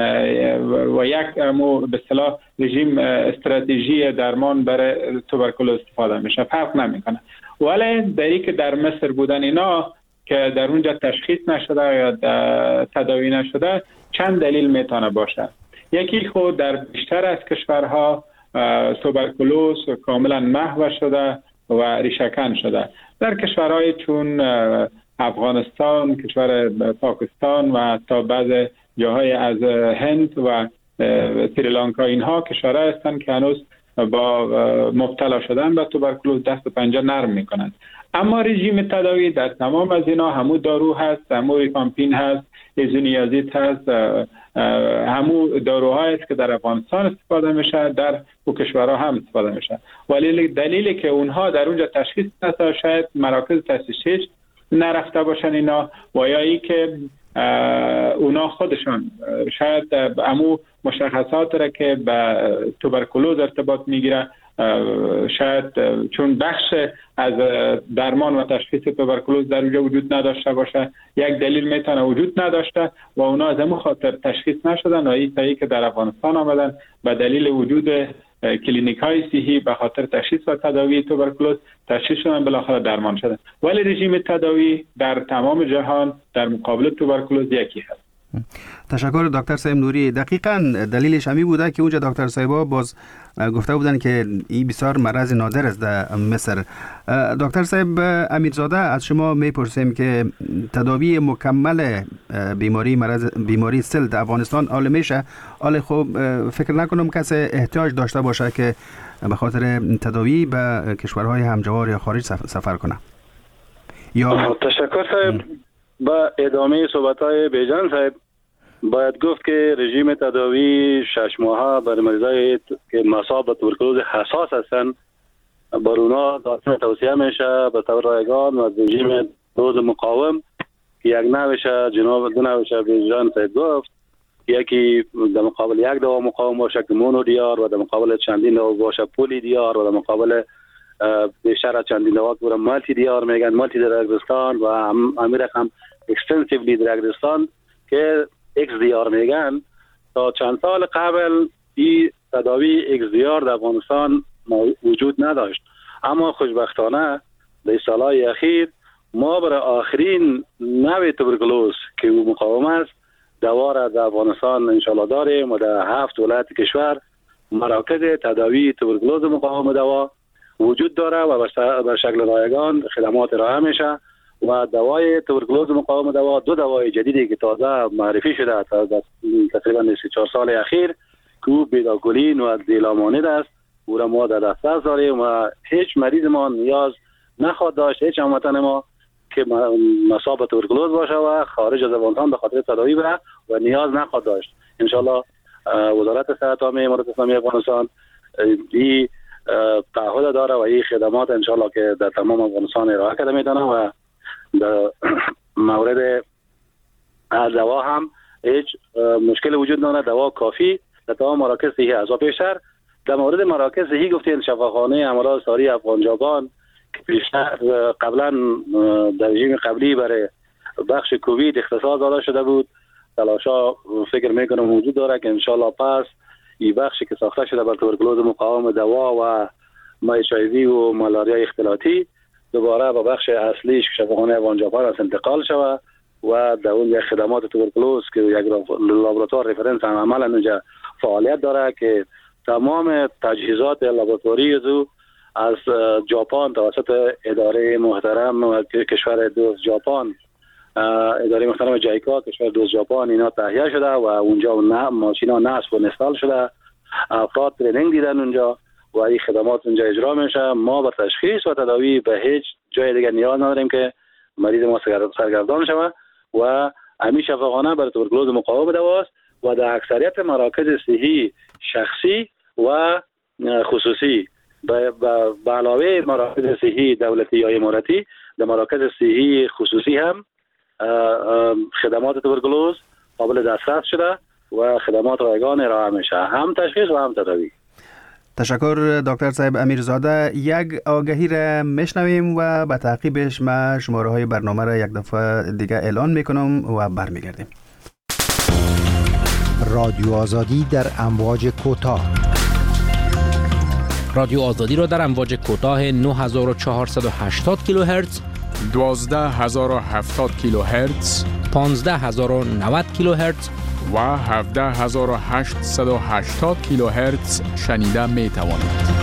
S7: و یک به اصطلاح رژیم استراتژی درمان برای توبرکولوز استفاده میشه، فرق نمیکنه. ولی دری که در مصر بودن اینا که در اونجا تشخیص نشده یا تداوی نشده چند دلیل میتونه باشه. یکی خود در بیشتر از کشورها توبرکولوز کاملا محو شده و ریشه‌کن شده. در کشورهای چون افغانستان، کشور پاکستان و حتی بعض جاهای از هند و سریلانکا اینها کشورها هستند که هنوز با مبتلا شدن به توبرکولوز دست و پنجه نرم میکنند. اما رژیم تداوی در تمام از اینا همو دارو هست، همو ریفامپین هست، ایزونیازید هست، همو داروهایی است که در افغانستان استفاده میشه، در او کشورها هم استفاده میشه. ولی دلیلی که اونها در اونجا تشخیص نشده شاید مراکز تشخیصی نرفته باشن اینا، و یا ای که اونا خودشان شاید همو مشخصات را که به توبرکولوز ارتباط میگیره شاید چون بخش از درمان و تشخیص توبرکولوز در اونجا وجود نداشته باشه، یک دلیل میتونه وجود نداشته و اونا از همون خاطر تشخیص نشدن و این که در افغانستان آمدن به دلیل وجود کلینیک های صحی به خاطر تشخیص و تداوی توبرکولوز تشخیص شدن، بالاخره درمان شدن. ولی رژیم تداوی در تمام جهان در مقابل توبرکولوز یکی هست.
S4: تشکر دکتر صاحب نوری. دقیقاً دلیلش همی بوده که اونجا دکتر صاحبا باز گفته بودن که این بسیار مرض نادر است در مصر. دکتر صاحب امیرزاده از شما میپرسیم که تداوی مکمل بیماری سل در افغانستان آل میشه؟ آل خب فکر نکنم کسی احتیاج داشته باشه که به خاطر تداوی به کشورهای همجوار یا خارج سفر کنه.
S5: یا تشکر صاحب. با ادامه صحبت‌های بیجان صاحب باید گفت که رژیم تداوی 6 ماهه برای مریضای که مصاب به توبرکولوز حساس هستند بر اونا توصیه میشه به طور رایگان و رژیم دوز مقاوم که یک نوشه جناب دو نوشه بیجان صاحب گفت، یکی در مقابل یک دوا مقاوم باشه که مونو دیار و در مقابل چندین دوا باشه پولی دیار و در مقابل بیشتر از چندین دوا که مالتی دیار میگن، مالتی دراگستان و امیر رقم اکستنسیولی دراگستان که ایکس دیار میگن. تا چند سال قبل این تداوی ایکس دیار در افغانستان وجود نداشت، اما خوشبختانه در سالهای اخیر ما برای آخرین نوع توبرکولوز که او مقاوم است دوا را در افغانستان انشالله داریم و در 7 ولایت کشور مراکز تداوی توبرکولوز مقاوم دوا وجود داره و به شکل رایگان خدمات ارائه میشه و دوای توبرکولوز مقاوم دوا 2 دوای جدیدی که تازه معرفی شده تقریبا 3-4 سال اخیر که بیداکولین و دیلامانید است، او را ما در دسترس داریم و هیچ مریض ما نیاز نخواهد داشت، هیچ هموطن ما که مصاب توبرکولوز باشه و خارج از افغانستان به خاطر تداوی بره و نیاز نخواهد داشت. انشالله وزارت صحت عامه امارات اسلامی افغانستان این تعهد داره و این خدمات انشالله که در تمام افغانستان ارائه کرده میتونه و در مورد دوا هم هیچ مشکل وجود نداره. دوا کافی در تمام مراکز صحی است. و پیشتر در مورد مراکز صحی گفتین شفاخانه امراض ساری افغانجابان که پیشتر قبلا در رژیم قبلی برای بخش کووید اختصاص داده شده بود، تلاشا فکر میکنم وجود داره که انشالله پس این بخشی که ساخته شده بر توبرکلوز مقاوم دوا و HIV و مالاریا اختلاطی دوباره به بخش اصلیش شفاخانه افغانجابان است انتقال شود و در اون خدمات توبرکلوز که یک لابراتوار رفرنس عملا اونجا فعالیت داره که تمام تجهیزات لابراتواری از ژاپن توسط اداره محترم کشور دوست ژاپن، اداره محترم جایکا کشور دوست ژاپن اینا تهیه شده و اونجا ماشینا نصب و نستال شده، افراد ترینینگ دیدن اونجا و این خدمات اونجا اجرا میشه. ما به تشخیص و تداوی به هیچ جای دیگه نیاز نداریم که مریض ما سرگردان شود و همین شفاخانه برای توبرکلوز مقاوم دواست و در اکثریت مراکز صحی شخصی و خصوصی به علاوه مراکز صحی دولتی یا اماراتی در مراکز صحی خصوصی هم خدمات توبرکلوز قابل دسترس شده و خدمات رایگان ارائه میشه، هم تشخیص و هم تداوی.
S4: تشکر دکتر صاحب امیرزاده. یک آگهی را میشنویم و به تعقیبش ما شماره های برنامه را یک دفعه دیگه اعلان میکنم و برمیگردیم.
S9: رادیو آزادی در امواج کوتاه.
S10: رادیو آزادی را در امواج کوتاه 9480 کیلوهرتز،
S3: 12070 کیلوهرتز،
S10: 15090 کیلوهرتز
S3: و 17880 کیلوهرتز شنیده می توانید.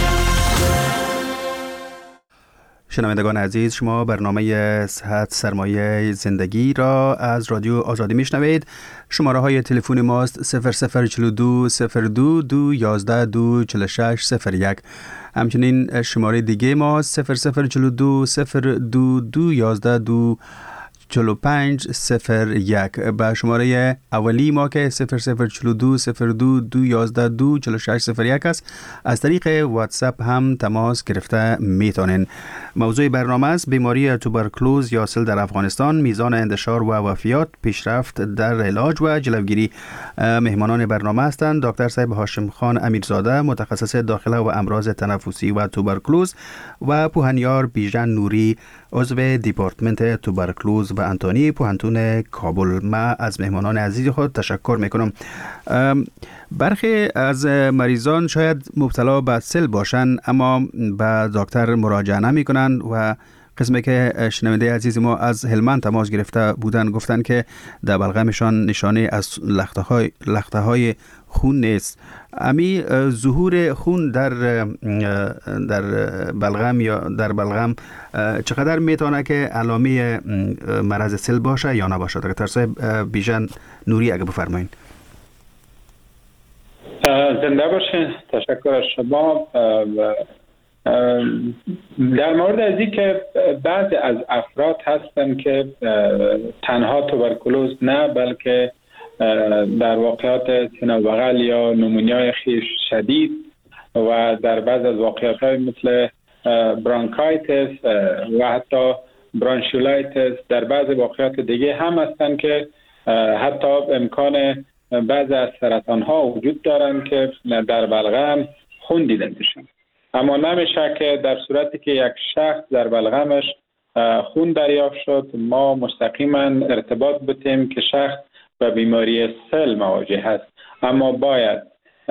S4: شنوندگان عزیز، شما برنامه صحت سرمایه زندگی را از رادیو آزادی میشنوید. شماره های تلفن ماست 0042 02 211 246 01. همچنین شماره دیگه ماست 0042 02 211 4501. با شماره اولی ما که 0042 02 211 246 01 است از طریق واتساپ هم تماس گرفته میتونین. موضوع برنامه است بیماری توبرکلوز یا سل در افغانستان، میزان انتشار و وفیات، پیشرفت در علاج و جلوگیری. مهمانان برنامه هستند دکتر صاحب هاشم خان امیرزاده، متخصص داخله و امراض تنفسی و توبرکلوز، و پوهنیار بیژن نوری، عضو دیپارتمنت توبرکلوز و انتانی پوهنتون کابل. من از مهمانان عزیز خود تشکر میکنم. برخی از مریضان شاید مبتلا به سل باشند اما به دکتر مراجعه نمیکنند و قسمی که شنونده عزیز ما از هلمند تماس گرفته بودن گفتن که در بلغمشان نشانه از لخته های خون نیست. امی ظهور خون در بلغم یا در بلغم چقدر میتونه که علامه مرض سل باشه یا نباشه؟ دکتر صاحب بیژن نوری اگه بفرمایید.
S7: زنده باشین. تشکر از شما. در مورد از این که بعضی از افراد هستن که تنها توبرکلوز نه بلکه در واقعات سینه بغل یا نمونیای خیش شدید و در بعض از واقعات مثل برانکایتس و حتی برانشولایتس در بعض واقعات دیگه هم هستن که حتی امکان بعض از سرطان ها وجود دارن که در بلغم خون دیده میشن. اما نمیشه که در صورتی که یک شخص در بلغمش خون دریافت شد ما مستقیما ارتباط بتیم که شخص به بیماری سل مواجه است. اما باید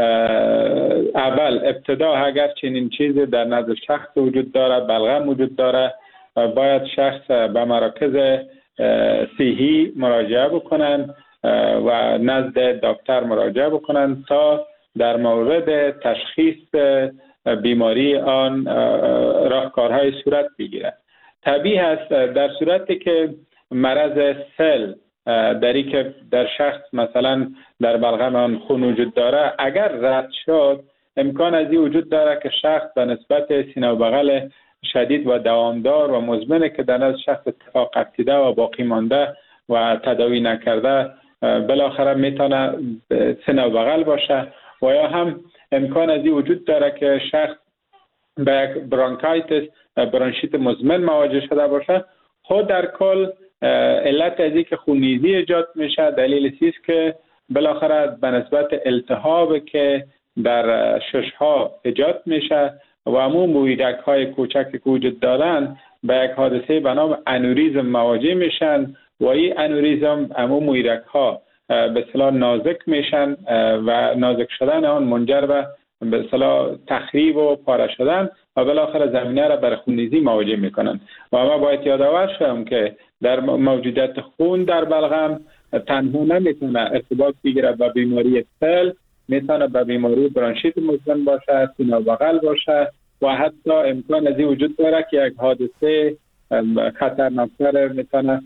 S7: اول ابتدا اگر چنین چیزی در نزد شخص وجود داره، بلغم وجود داره، باید شخص به مراکز صحی مراجعه بکنن و نزد دکتر مراجعه بکنن تا در مورد تشخیص بیماری آن راهکارهای صورت بگیرد. طبیعی است در صورتی که مرض سل دری که در شخص مثلا در بلغم آن خون وجود داره اگر رد شد امکان از این وجود داره که شخص به نسبت سینه و بغل شدید و دوامدار و مزمن که در نزد شخص اتفاق افتیده و باقی مانده و تداوی نکرده بالاخره میتونه سینه و بغل باشه و یا هم امکان از این وجود داره که شخص به یک برانکایتس برانشیت مزمن مواجه شده باشه. خود در کل علت از این که خونریزی ایجاد میشه دلیل است که بالاخره به نسبت التهاب که در ششها ایجاد میشه و عموم مویدک های کوچک که وجود دارن به یک حادثه به نام انوریزم مواجه میشن و این انوریزم عموم مویدک ها به اصطلاح نازک میشن و نازک شدن آن منجر به اصطلاح تخریب و پاره شدن و بالاخره زمینه را برای خونریزی مواجه میکنن. و ما باید یادآور شوم که در موجودیت خون در بلغم تنها نمیتونه ارتباط بگیره با بیماری سل، میتونه به بیماری برانشیت مزمن باشه، سینه و بغل باشه و حتی امکان از این وجود داره که یک حادثه خطرناکتر میتونه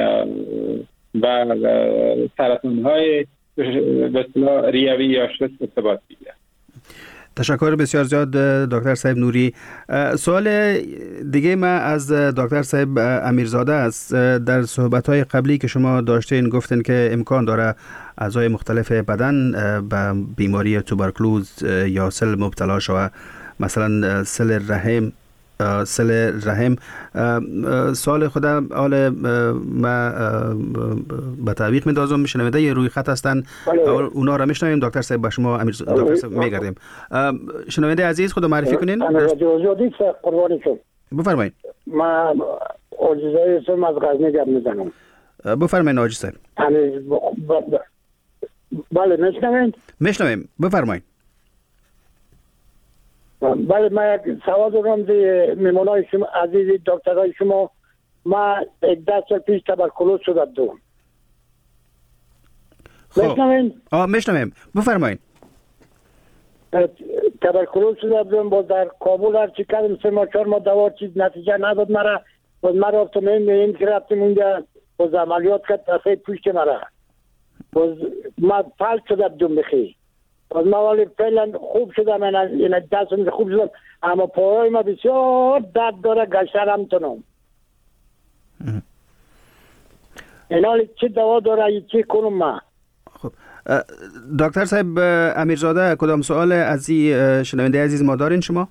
S7: و سرطان‌های به اصطلاح ریوی یا شست ارتباط بگیره.
S4: تشکر بسیار زیاد دکتر صاحب نوری. سوال دیگه ما از دکتر صاحب امیرزاده است. در صحبت‌های قبلی که شما داشتین گفتین که امکان داره اعضای مختلف بدن به بیماری توبرکلوز یا سل مبتلا شود، مثلا سل رحم. سوال خودم حال ما به تعویق می‌دازم، شنونده ی روی خط هستن، اونا را میشنویم. دکتر صاحب با شما دکتر صاحب میگردیم. شنونده عزیز خود معرفی کنین. بفرمایید.
S11: ما عاجزای اسم از غزنی گپ میزنم.
S4: بفرمایید عاجز صاحب.
S11: بله
S4: میشنویم. بفرمایید.
S11: بله ما یک سوال دارم دی میمونای شما عزیزی دکترای شما. ما 10 سال پیش تبرکلوز شده بودم.
S4: میشنویم. بفرمایید.
S11: تبرکلوز شده بودم، باز در کابل هرچی کردم 3-4 ماه دوا چیز نتیجه نداد مرا. باز ما رفتم این که رفتم اونجا باز عملیات کرد دفعه پشت مرا. باز ما فلج شده بودم بخی. باز ما ولی فعلا خوب شدم، این دستم خوب شدم، اما پاهای ما بسیار درد داره، گشترم تونم. این حالی چه دوا داره چه کنم ما؟
S4: خب دکتر صاحب امیرزاده کدام سوال از این شنونده عزیز ما دارین شما؟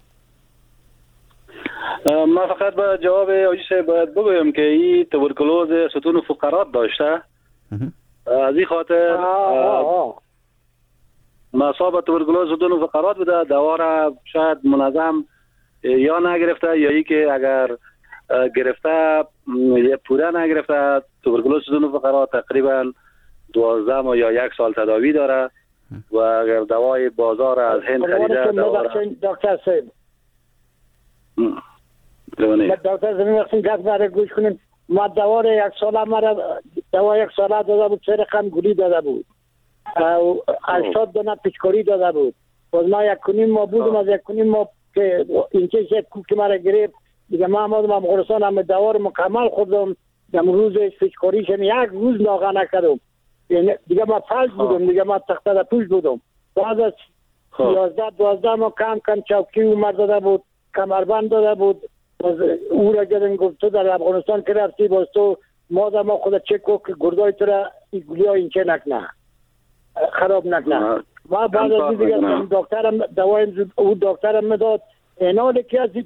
S5: ما فقط به جواب آجیسه باید بگویم که این توبرکلوز ستون فقرات داشته. از این خاطر مصاب توبرکلوز ستون فقرات بوده، دوا را شاید منظم یا نگرفته یا ای که اگر گرفته پوره نگرفته. توبرکلوز ستون فقرات تقریبا 12 ماه یا 1 سال تداوی داره و اگر دوای بازار از هند خریده
S11: دکتر صاحب دکتر صاحب میخواستیم گفت برای گوش کنیم. ما دوا را 1 ساله مرا دوا 1 ساله داده بود، 3 رقم گلی داده بود، 80 دانه پیچکاری داده بود. باز ما 1.5 ماه بودم، از 1.5 ماه که این چیز کوک مرا گرفت دیگه ما آمدم افغانستان، هم دوا رو مکمل خوردم. دم روزش پیچکاریشم 1 روز لاغه نکردم دیگه. ما فلج بودم دیگه، ما تخته پوش بودم. بعد از 11-12 ماه کم چوکی اومد داده بود، کمربند داده بود. باز او را گردن گفت تو در افغانستان که رفتی باز تو ما خود چک کن که گردای تو را این گلی ها این چه نکنه خراب نکنه. ما بعد از دیگه دکترم دوایم او دکترم میداد. اینالی که از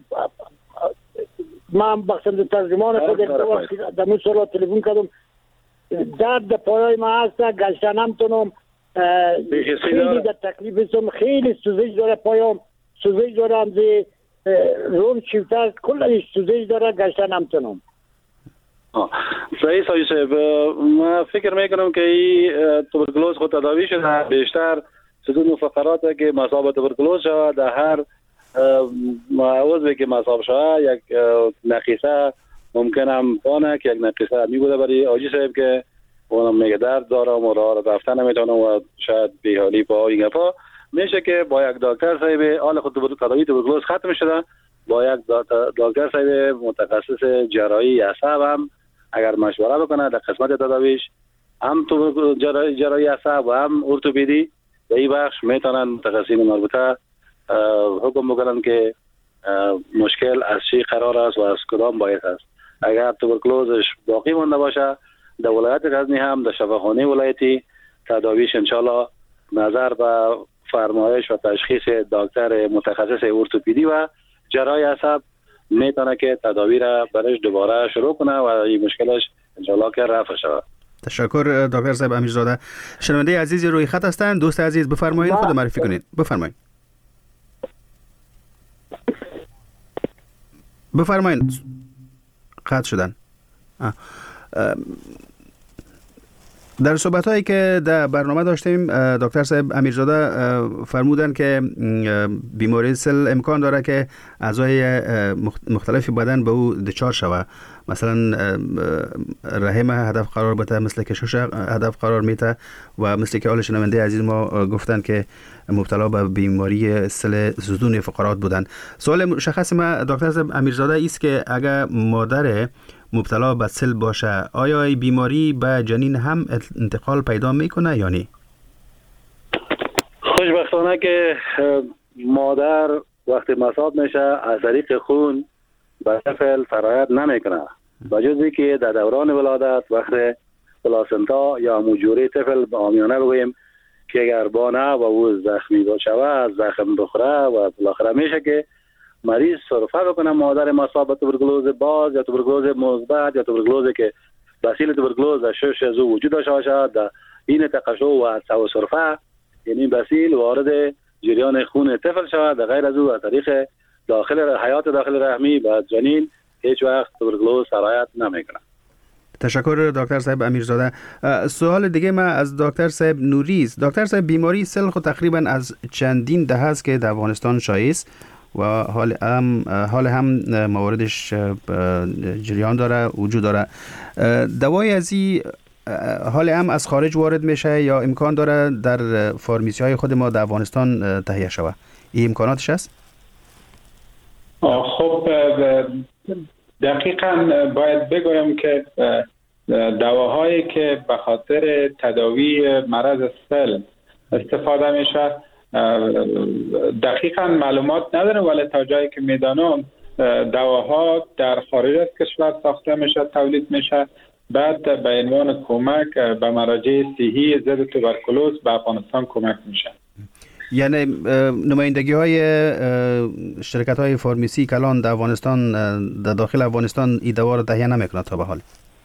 S11: من بخشم ترجمان خود در اون سال تلفن کردم، درد پایای ما هست، گشتنم تونم، خیلی در تکلیف هستم، خیلی سوزش داره پایم، سوزش دارم زی روم شیفتر کلش سوزش داره، گشتنم تونم.
S5: صحیح صاحب، ما فکر میکنم که این توبرکلوز خود تداوی شده بیشتر ستون فقرات که مصاب توبرکلوز شود. در هر عضوی که مصاب شود یک نقیصه ممکن هم بانه که یک نقیصه می بوده برای آجی صاحب که اونم میگه درد دارم و راه رفتن نمیتونم و شاید بیحالی با این گفا میشه که با یک دکتر صاحب حال خود تداوی توبرکلوز ختم شده، با یک دکتر صاحب متخصص جراحی اعصاب هم اگر مشوره بکنه در قسمت تداویش، هم تو جراحی اعصاب و هم ارتوپدی، در این بخش میتونن متخصصین مربوطه حکم بکنن که مشکل از چی قرار است و از کدام باعث است. اگر توبرکلوزش باقی مانده باشه در ولایت غزنی هم در شفاخانه ولایتی تداویش انشالله نظر به فرمایش و تشخیص دکتر متخصص ارتوپدی و جراح عصب میتونه که تداوی را برش دوباره شروع کنه و این مشکلش انشالله که رفع شود.
S4: تشکر دکتر صاحب امیرزاده. شنونده عزیز روی خط هستند. دوست عزیز بفرمایید، خود معرفی کنید. بفرمایید. قطع شدن. در صحبت‌هایی که در برنامه داشتیم دکتر صاحب امیرزاده فرمودن که بیماری سل امکان داره که اعضای مختلف بدن به او دچار شود. مثلا رحم هدف قرار بده، مثل کشش هدف قرار میده و مثل که حال شنونده عزیز ما گفتن که مبتلا به بیماری سل زدون فقرات بودن. سوال مشخص ما دکتر صاحب امیرزاده است که اگر مادر مبتلا به سل باشه آیا این بیماری به جنین هم انتقال پیدا میکنه یا نه؟
S5: خوشبختانه که مادر وقتی مصاب میشه از طریق خون به طفل سرایت نمیکنه، با جزی که در دوران ولادت وقت پلاسنتا یا موجوری طفل به عامیانه بگوییم که اگر بانه و او زخمی باشه و زخم بخوره و بالاخره میشه که مریض سرفه بکنه مادر مصاب به توبرکلوز باز یا توبرکلوز مثبت یا توبرکلوز که بسیل توبرکلوز در شش از وجود داشته باشد، در این تقشع و سرفه یعنی بسیل وارد جریان خون طفل شود، در غیر از او از طریق حیات داخل رحمی و جنین هیچ وقت توبرکلوز سرایت نمیکنه.
S4: تشکر دکتر صاحب امیرزاده. سوال دیگه ما از دکتر صاحب نوری است. دکتر صاحب بیماری سل خود تقریبا از چندین دهه است که در افغانستان شایع است و حال هم مواردش جریان داره، وجود داره. دوای از این حال هم از خارج وارد میشه یا امکان داره در فارمیسی های خود ما در افغانستان تهیه شود؟ این امکاناتش هست؟
S7: خب دقیقاً باید بگویم که دواهایی که به خاطر تداوی مرض سل استفاده میشه دقیقاً معلومات ندارم، ولی تا جایی که میدانم دواها در خارج از کشور ساخته میشه، تولید میشه، بعد به عنوان کمک به مراجع صحی ضد توبرکلوز به افغانستان کمک میشه.
S4: یعنی نمایندگی های شرکت های فارمیسی کلان در افغانستان، در داخل افغانستان این دوا را تهیه نمیکنه تا به حال؟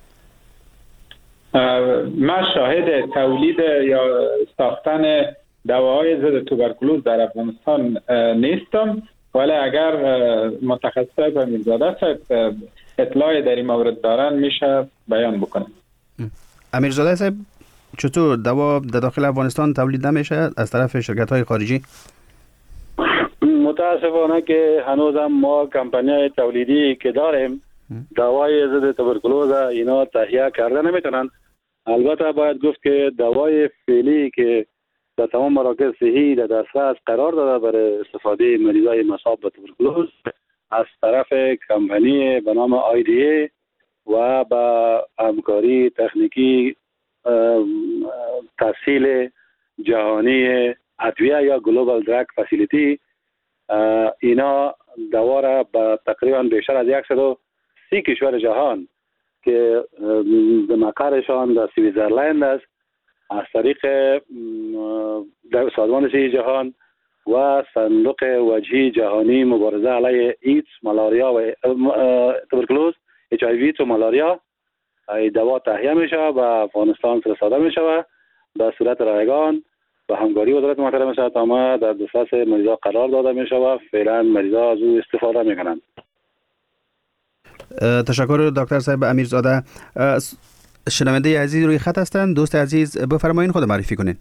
S7: من شاهد تولید یا ساختن دواهای ضد توبرکلوز در افغانستان نیستم، ولی اگر متخصص امیرزاده صاحب اطلاعی در این مورد دارن میشه بیان بکنم.
S4: امیرزاده صاحب چطور دوا در داخل افغانستان تولید نمیشه از طرف شرکت های خارجی؟
S5: متاسفانه که هنوزم ما کمپانی تولیدی که داریم دوای ضد توبرکلوز اینا تهیه کرده نمیتونن. البته باید گفت که دوای فعلی که در تمام مراکز صحی در دسترس قرار داده برای استفاده مریضای مصاب به توبرکلوز از طرف کمپانی به نام IDA و با همکاری تکنیکی تسهیل جهانی ادویه یا گلوبال درگ فسیلیتی اینا دوا را به تقریبا بیشتر از 130 کشور جهان که مقرشان در سویزرلند است از طریق سازمان صحی جهان و صندوق وجهی جهانی مبارزه علیه ایدز، مالاریا و توبرکلوز، HIV و مالاریا دوا تهیه می شود و افغانستان فرستاده می شود به صورت رایگان و همکاری وزارت محترم صحت عامه در دسترس مریضا قرار داده می شود. فعلا مریضا از او استفاده می کنند.
S4: تشکر دکتر صاحب امیرزاده. شنونده عزیز روی خط هستند. دوست عزیز بفرمایید خود معرفی کنین.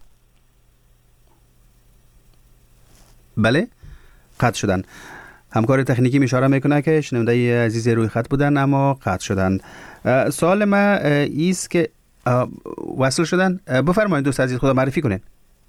S4: بله قطع شدن. همکار تکنیکی اشاره میکنه که شنونده عزیز روی خط بودن اما قطع شدن. سوال ما ایست که وصل شدن. بفرمایید دوست عزیز خود معرفی کنین.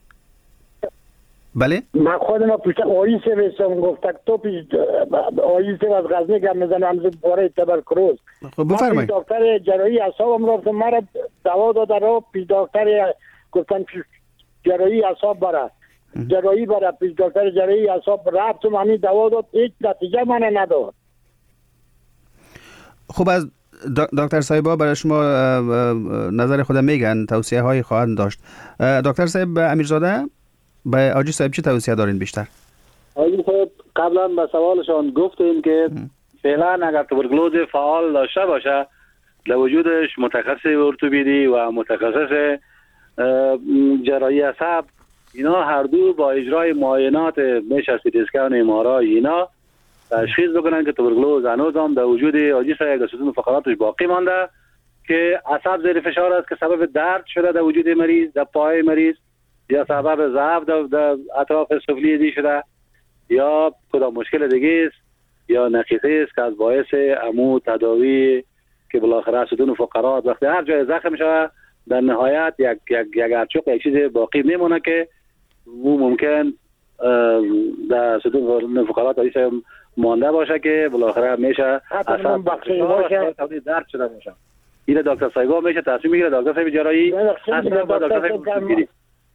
S4: بله
S11: من خودم پیش آیسه بستم گفتم تو پیش آیسه از غزنی که میزنم همزه باره توبرکلوز.
S4: خب بفرمایید.
S11: دکتر جراحی اعصابم رفتم مرا دوا داده رو پیش دکتر گفتن پیش جراحی اعصاب بره جراحی بره پیش دکتر جراحی اعصاب رفتم همین دوا داد هیچ نتیجه من نداد.
S4: خب از دکتر صاحبا برای شما نظر خودم میگن، توصیه های خواهند داشت. دکتر صاحب امیرزاده به حاجی صاحب چه توصیه دارین بیشتر؟
S5: حاجی صاحب قبلا به سوالشان گفتیم که فعلا اگر توبرکلوز فعال داشته باشه در وجودش متخصص ارتوپدی و متخصص جراحی عصب، اینا هر دو با اجرای معاینات میشه سی تی اسکن ام‌آرآی اینا تشخیص بکنن که توبرکلوز هنوز هم در وجود حاجی صاحب در ستون فقراتش باقی مانده که عصب زیر فشار است که سبب درد شده در وجود مریض، در پای مریض، یا سبب ضعف در اطراف سفلی دی شده، یا کدام مشکل دیگه است، یا نقیصه است که از باعث امو تداوی که بالاخره ستون فقرات وقتی هر جای زخم شده در نهایت یک ارچوق یک چیز باقی میمونه که او ممکن در ستون فقرات ایسا مانده باشه که بالاخره میشه اصلا
S11: بخشی باشه
S5: درد شده باشه. این دکتر صاحبا میشه تصمیم میگیره، دکتر صاحب جراحی اصلا با دکتر صاحب میگیری.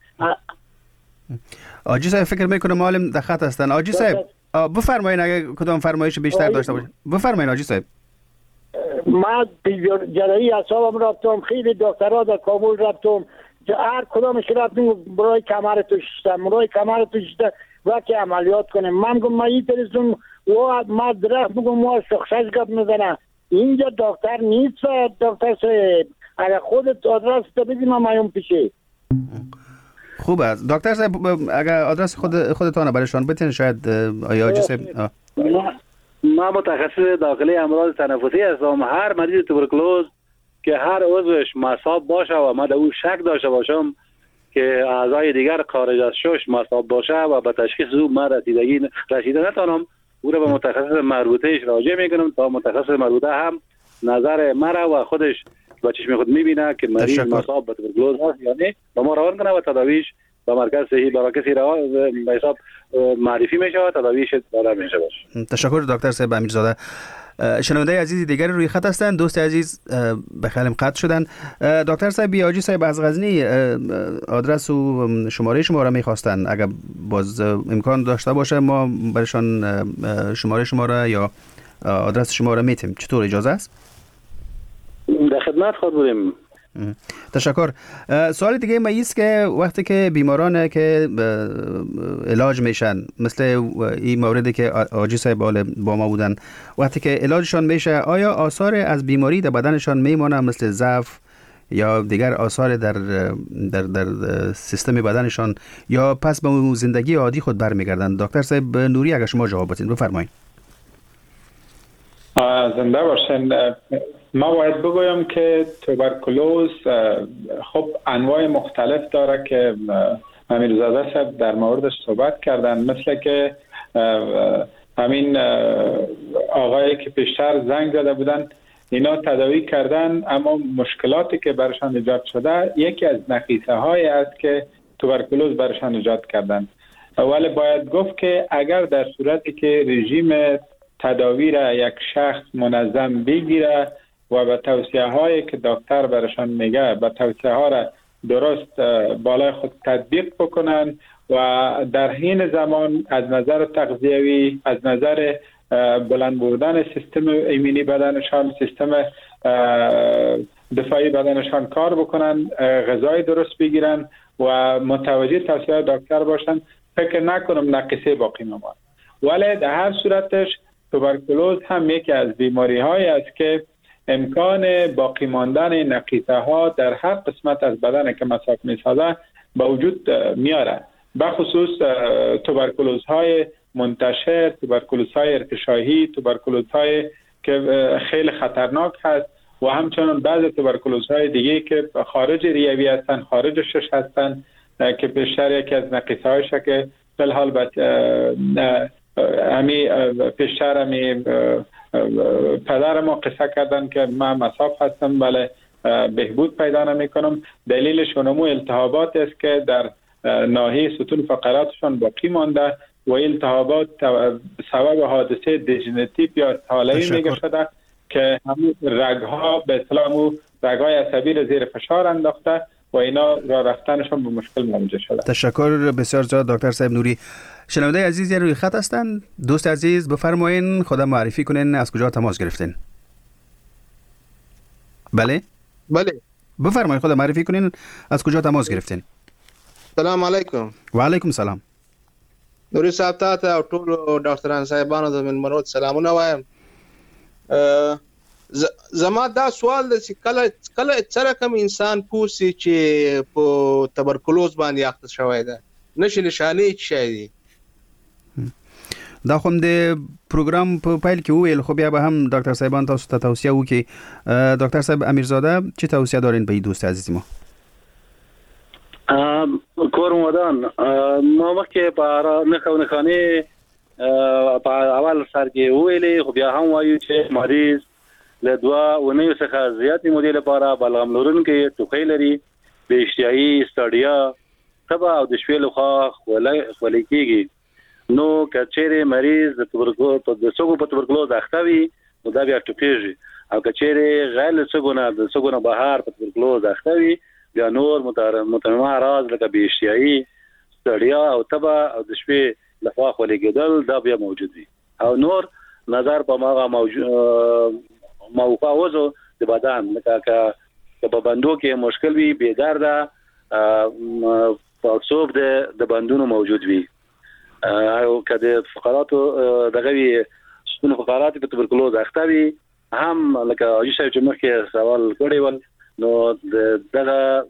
S4: آجی صاحب فکر میکنه معلم در خط هستن. آجی صاحب بفرمایید اگه کدام فرمایش بیشتر داشته باشید بفرمایید. آجی صاحب
S11: من جراحی اعصابم رفتم، خیلی دکترها در کابل رفتم، هر کدامش رفتم برای کمر تو شستم، برای کمر تو شستم وقتی عملیات کنم. من گفتم من این تلویزیون و ما درخت میگم ما شخصش گپ میزنه اینجا دکتر نیست. دکتر صاحب اگر خودت آدرس تو بدی من میام پیشه.
S4: خوب است دکتر صاحب، اگر آدرس خودتان برایشان بتین شاید آجی صاحب.
S5: ما متخصص داخلی امراض تنفسی هستم. هر مریض توبرکلوز که هر عضوش مصاب باشه و ما در او شک داشته باشم که اعضای دیگر خارج از شش مصاب باشه و به تشخیص او ما رسیده نتانم، او را به متخصص مربوطهش راجع میکنم تا متخصص مربوطه هم نظر مرا و خودش با چشم خود میبینه که مریض مصاب به توبرکلوز هست یا نه و ما روان کنه و تداویش با مرکز صحی برای کسی به حساب معرفی میشه و تداویش داره میشه باشه.
S4: تشکر دکتر صاحب امیرزاده. شنونده عزیزی دیگر روی خط هستند. دوست عزیز به خیلم قطع شدن. دکتر صاحب حاجی صاحب از غزنی آدرس و شماره شما را میخواستن، اگر باز امکان داشته باشه ما برشان شماره شما را یا آدرس شما را میتیم. چطور اجازه است؟
S5: در خدمت خود بودیم.
S4: تشکر. سوال دیگه ما ایست که وقتی که بیماران که علاج میشن مثل این موردی که حاجی صاحب با ما بودن، وقتی که علاجشان میشه آیا آثار از بیماری در بدنشان میمونه مثل ضعف یا دیگر آثار در سیستم بدنشان یا پس به زندگی عادی خود برمیگردن؟ دکتر صاحب نوری اگر شما جواب بدین بفرمایید.
S7: زنده باشین. ما باید بگویم که توبرکلوز خب انواع مختلف داره که امیرزاده صاحب در موردش صحبت کردن، مثل که همین آقایی که پیشتر زنگ زده بودن اینا تداوی کردن اما مشکلاتی که برشان ایجاد شده یکی از نقیصه های است که توبرکلوز برشان ایجاد کردن. ولی باید گفت که اگر در صورتی که رژیم تداوی را یک شخص منظم بگیره و به توصیه هایی که دکتر برشان میگه به توصیه ها را درست بالای خود تطبیق بکنن و در حین زمان از نظر تغذیوی، از نظر بلند بردن سیستم ایمنی بدنشان، سیستم دفاعی بدنشان کار بکنن، غذای درست بگیرن و متوجه توصیه دکتر باشن، فکر نکنم نقیصه باقی نماند. ولی در هر صورتش توبرکلوز هم یکی از بیماری های است که امکان باقی ماندن نقیصه ها در هر قسمت از بدن که مصاب می‌سازه به وجود میاره. بخصوص توبرکلوز های منتشر، توبرکلوز های ارتشاحی، توبرکلوز های که خیلی خطرناک هست و همچنان بعضی توبرکلوز های دیگه که خارج ریوی هستن، خارج شش هستن که پیشتر یکی از نقیصه هایش که فی الحال پیشتر پدر ما قصه کردن که من مصاب هستم ولی بهبود پیدا نمی کنم. دلیلش اونمو التهابات است که در ناحیه ستون فقراتشان باقی مانده و التهابات سبب حادثه دژنراتیو یا حاله‌ای میگه شده که همون رگ‌ها به اصطلاح رگ‌های عصبی را زیر فشار انداخته و اینا راه رفتنشان به مشکل مواجه شده.
S4: تشکر بسیار زیاد دکتر صاحب نوری. شنونده عزیز روی خط هستند. دوست عزیز بفرمایین خودم معرفی کنین، از کجا تماس گرفتین؟ بله بفرمایید، خود معرفی کنین، از کجا تماس گرفتین؟
S12: سلام علیکم.
S4: و علیکم سلام.
S12: نوری صاحب ته او ټول ډاکټرانو صاحبانو د منمنو سلامونه وایم. زما دا سوال د کله سره کوم انسان پوسی چې په تبرکلوز باندې اخته شوی ده، نشي نشانه چي دي؟
S4: دا کوم د پروګرام په پایل کې ویل، خو بیا به هم ډاکټر صاحبان تاسو ته توصیه وکړي. ډاکټر صاحب امیرزاده چه توصیه دارین به دوست عزیز ما؟
S5: کورمدان ما مخکې په نخانه په اول سر کې ویلې، خو بیا هم وایو چې مریض له 2 اونیو څخه زیاتې مودې لپاره بلغم لرونکي ټوخی لري، بې اشتهایي، ستړیا، تبه او د شپې لخوا خولې کېږي. نو کچېره مریض د تبرکلوز اخته وي نو دا بیا ټوخیږي، او کچېره غیر سګونه بهار په تبرکلوز اخته وي بیا نور متنوع اعراض لکه بې اشتهایي، ستړیا او تبه او د شپې لخوا خولې کېدل دا بیا موجود وي. او نور نظر په ماغه موقع وزو د بدن لکه په بندو کې مشکل وي، بې درده، تعصب د بندونو موجود وي، او کله فقراتو دغه وی ستونو فقرات په تبرکلوز اخته وي هم لکه اجي شای چې مخکې سوال کړی ول، نو دغه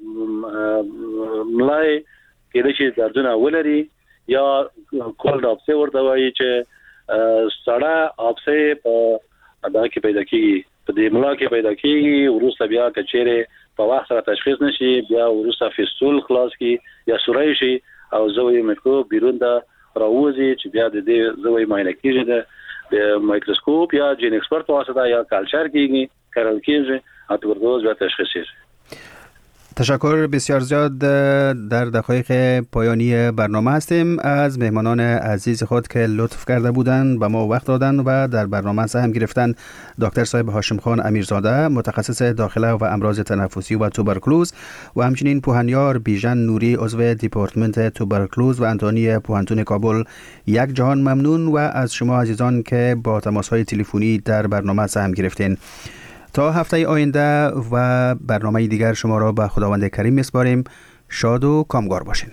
S5: ملای کې د شي دردونه ولري یا کولډ اپسه ورته وایي چې سړه اپسه په دا کې پیدا کیږي، په دې ملا کې پیدا کیږي، ورسته بیا کچېره په وخت سره تشخیص نشي، بیا ورسته فیستول خلاص کی یا سورای شي او زوی میکروب بیرون ده راوځي چې بیا د دې زوی معاینه کیږي د مایکروسکوپ یا جین ایکسپرت واسطه یا کالچر کیږي، کارل کیږي او تبرکلوز بیا تشخیص شي.
S4: تشکر بسیار زیاد. در دقایق پایانی برنامه هستیم. از مهمانان عزیز خود که لطف کرده بودند به ما وقت دادن و در برنامه سهم گرفتن، دکتر صاحب هاشم خان امیرزاده متخصص داخله و امراض تنفسی و توبرکلوز و همچنین پوهنیار بیژن نوری عضو دیپارتمنت توبرکلوز و انتانی پوهنتون کابل، یک جهان ممنون و از شما عزیزان که با تماس‌های تلفنی در برنامه سهم گرفتین. تا هفته آینده و برنامه دیگر شما را به خداوند کریم میسپاریم. شاد و کامگار باشین.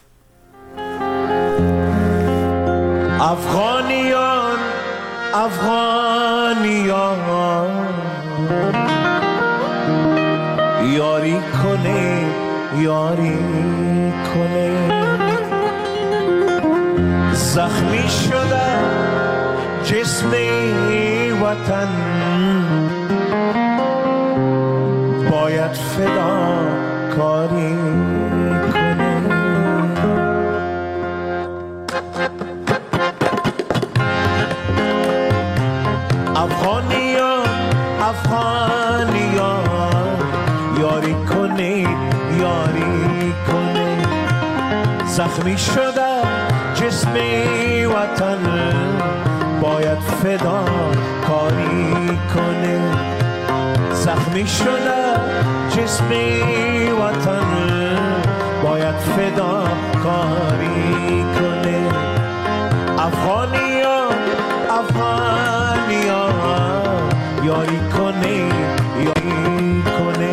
S13: افغانیان افغانیان یاری کنه یاری کنه، زخمی شده جسم وطن باید فدا کاری کنه. افغانیان افغانیان یاری کنه یاری کنه، زخمی شده جسم وطن باید فدا کاری کنه، زخمی شده جسم وطن باید فدا کاری کنه. افغانیان افغانیان یاری کنه یاری کنه.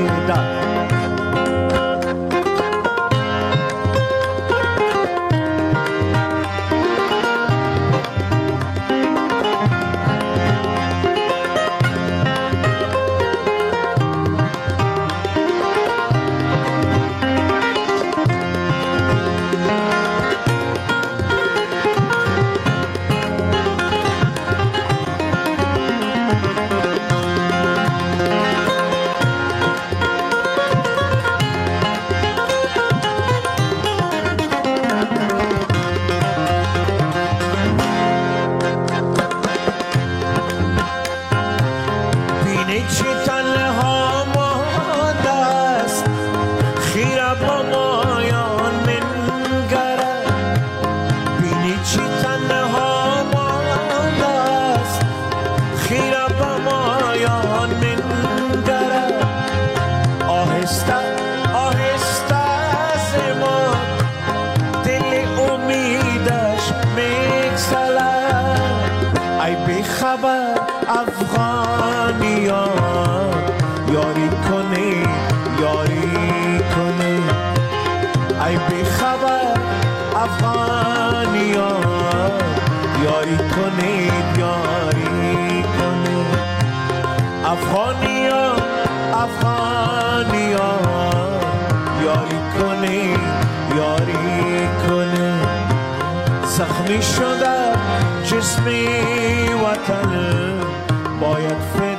S13: زخمی شده جسمی وطن باید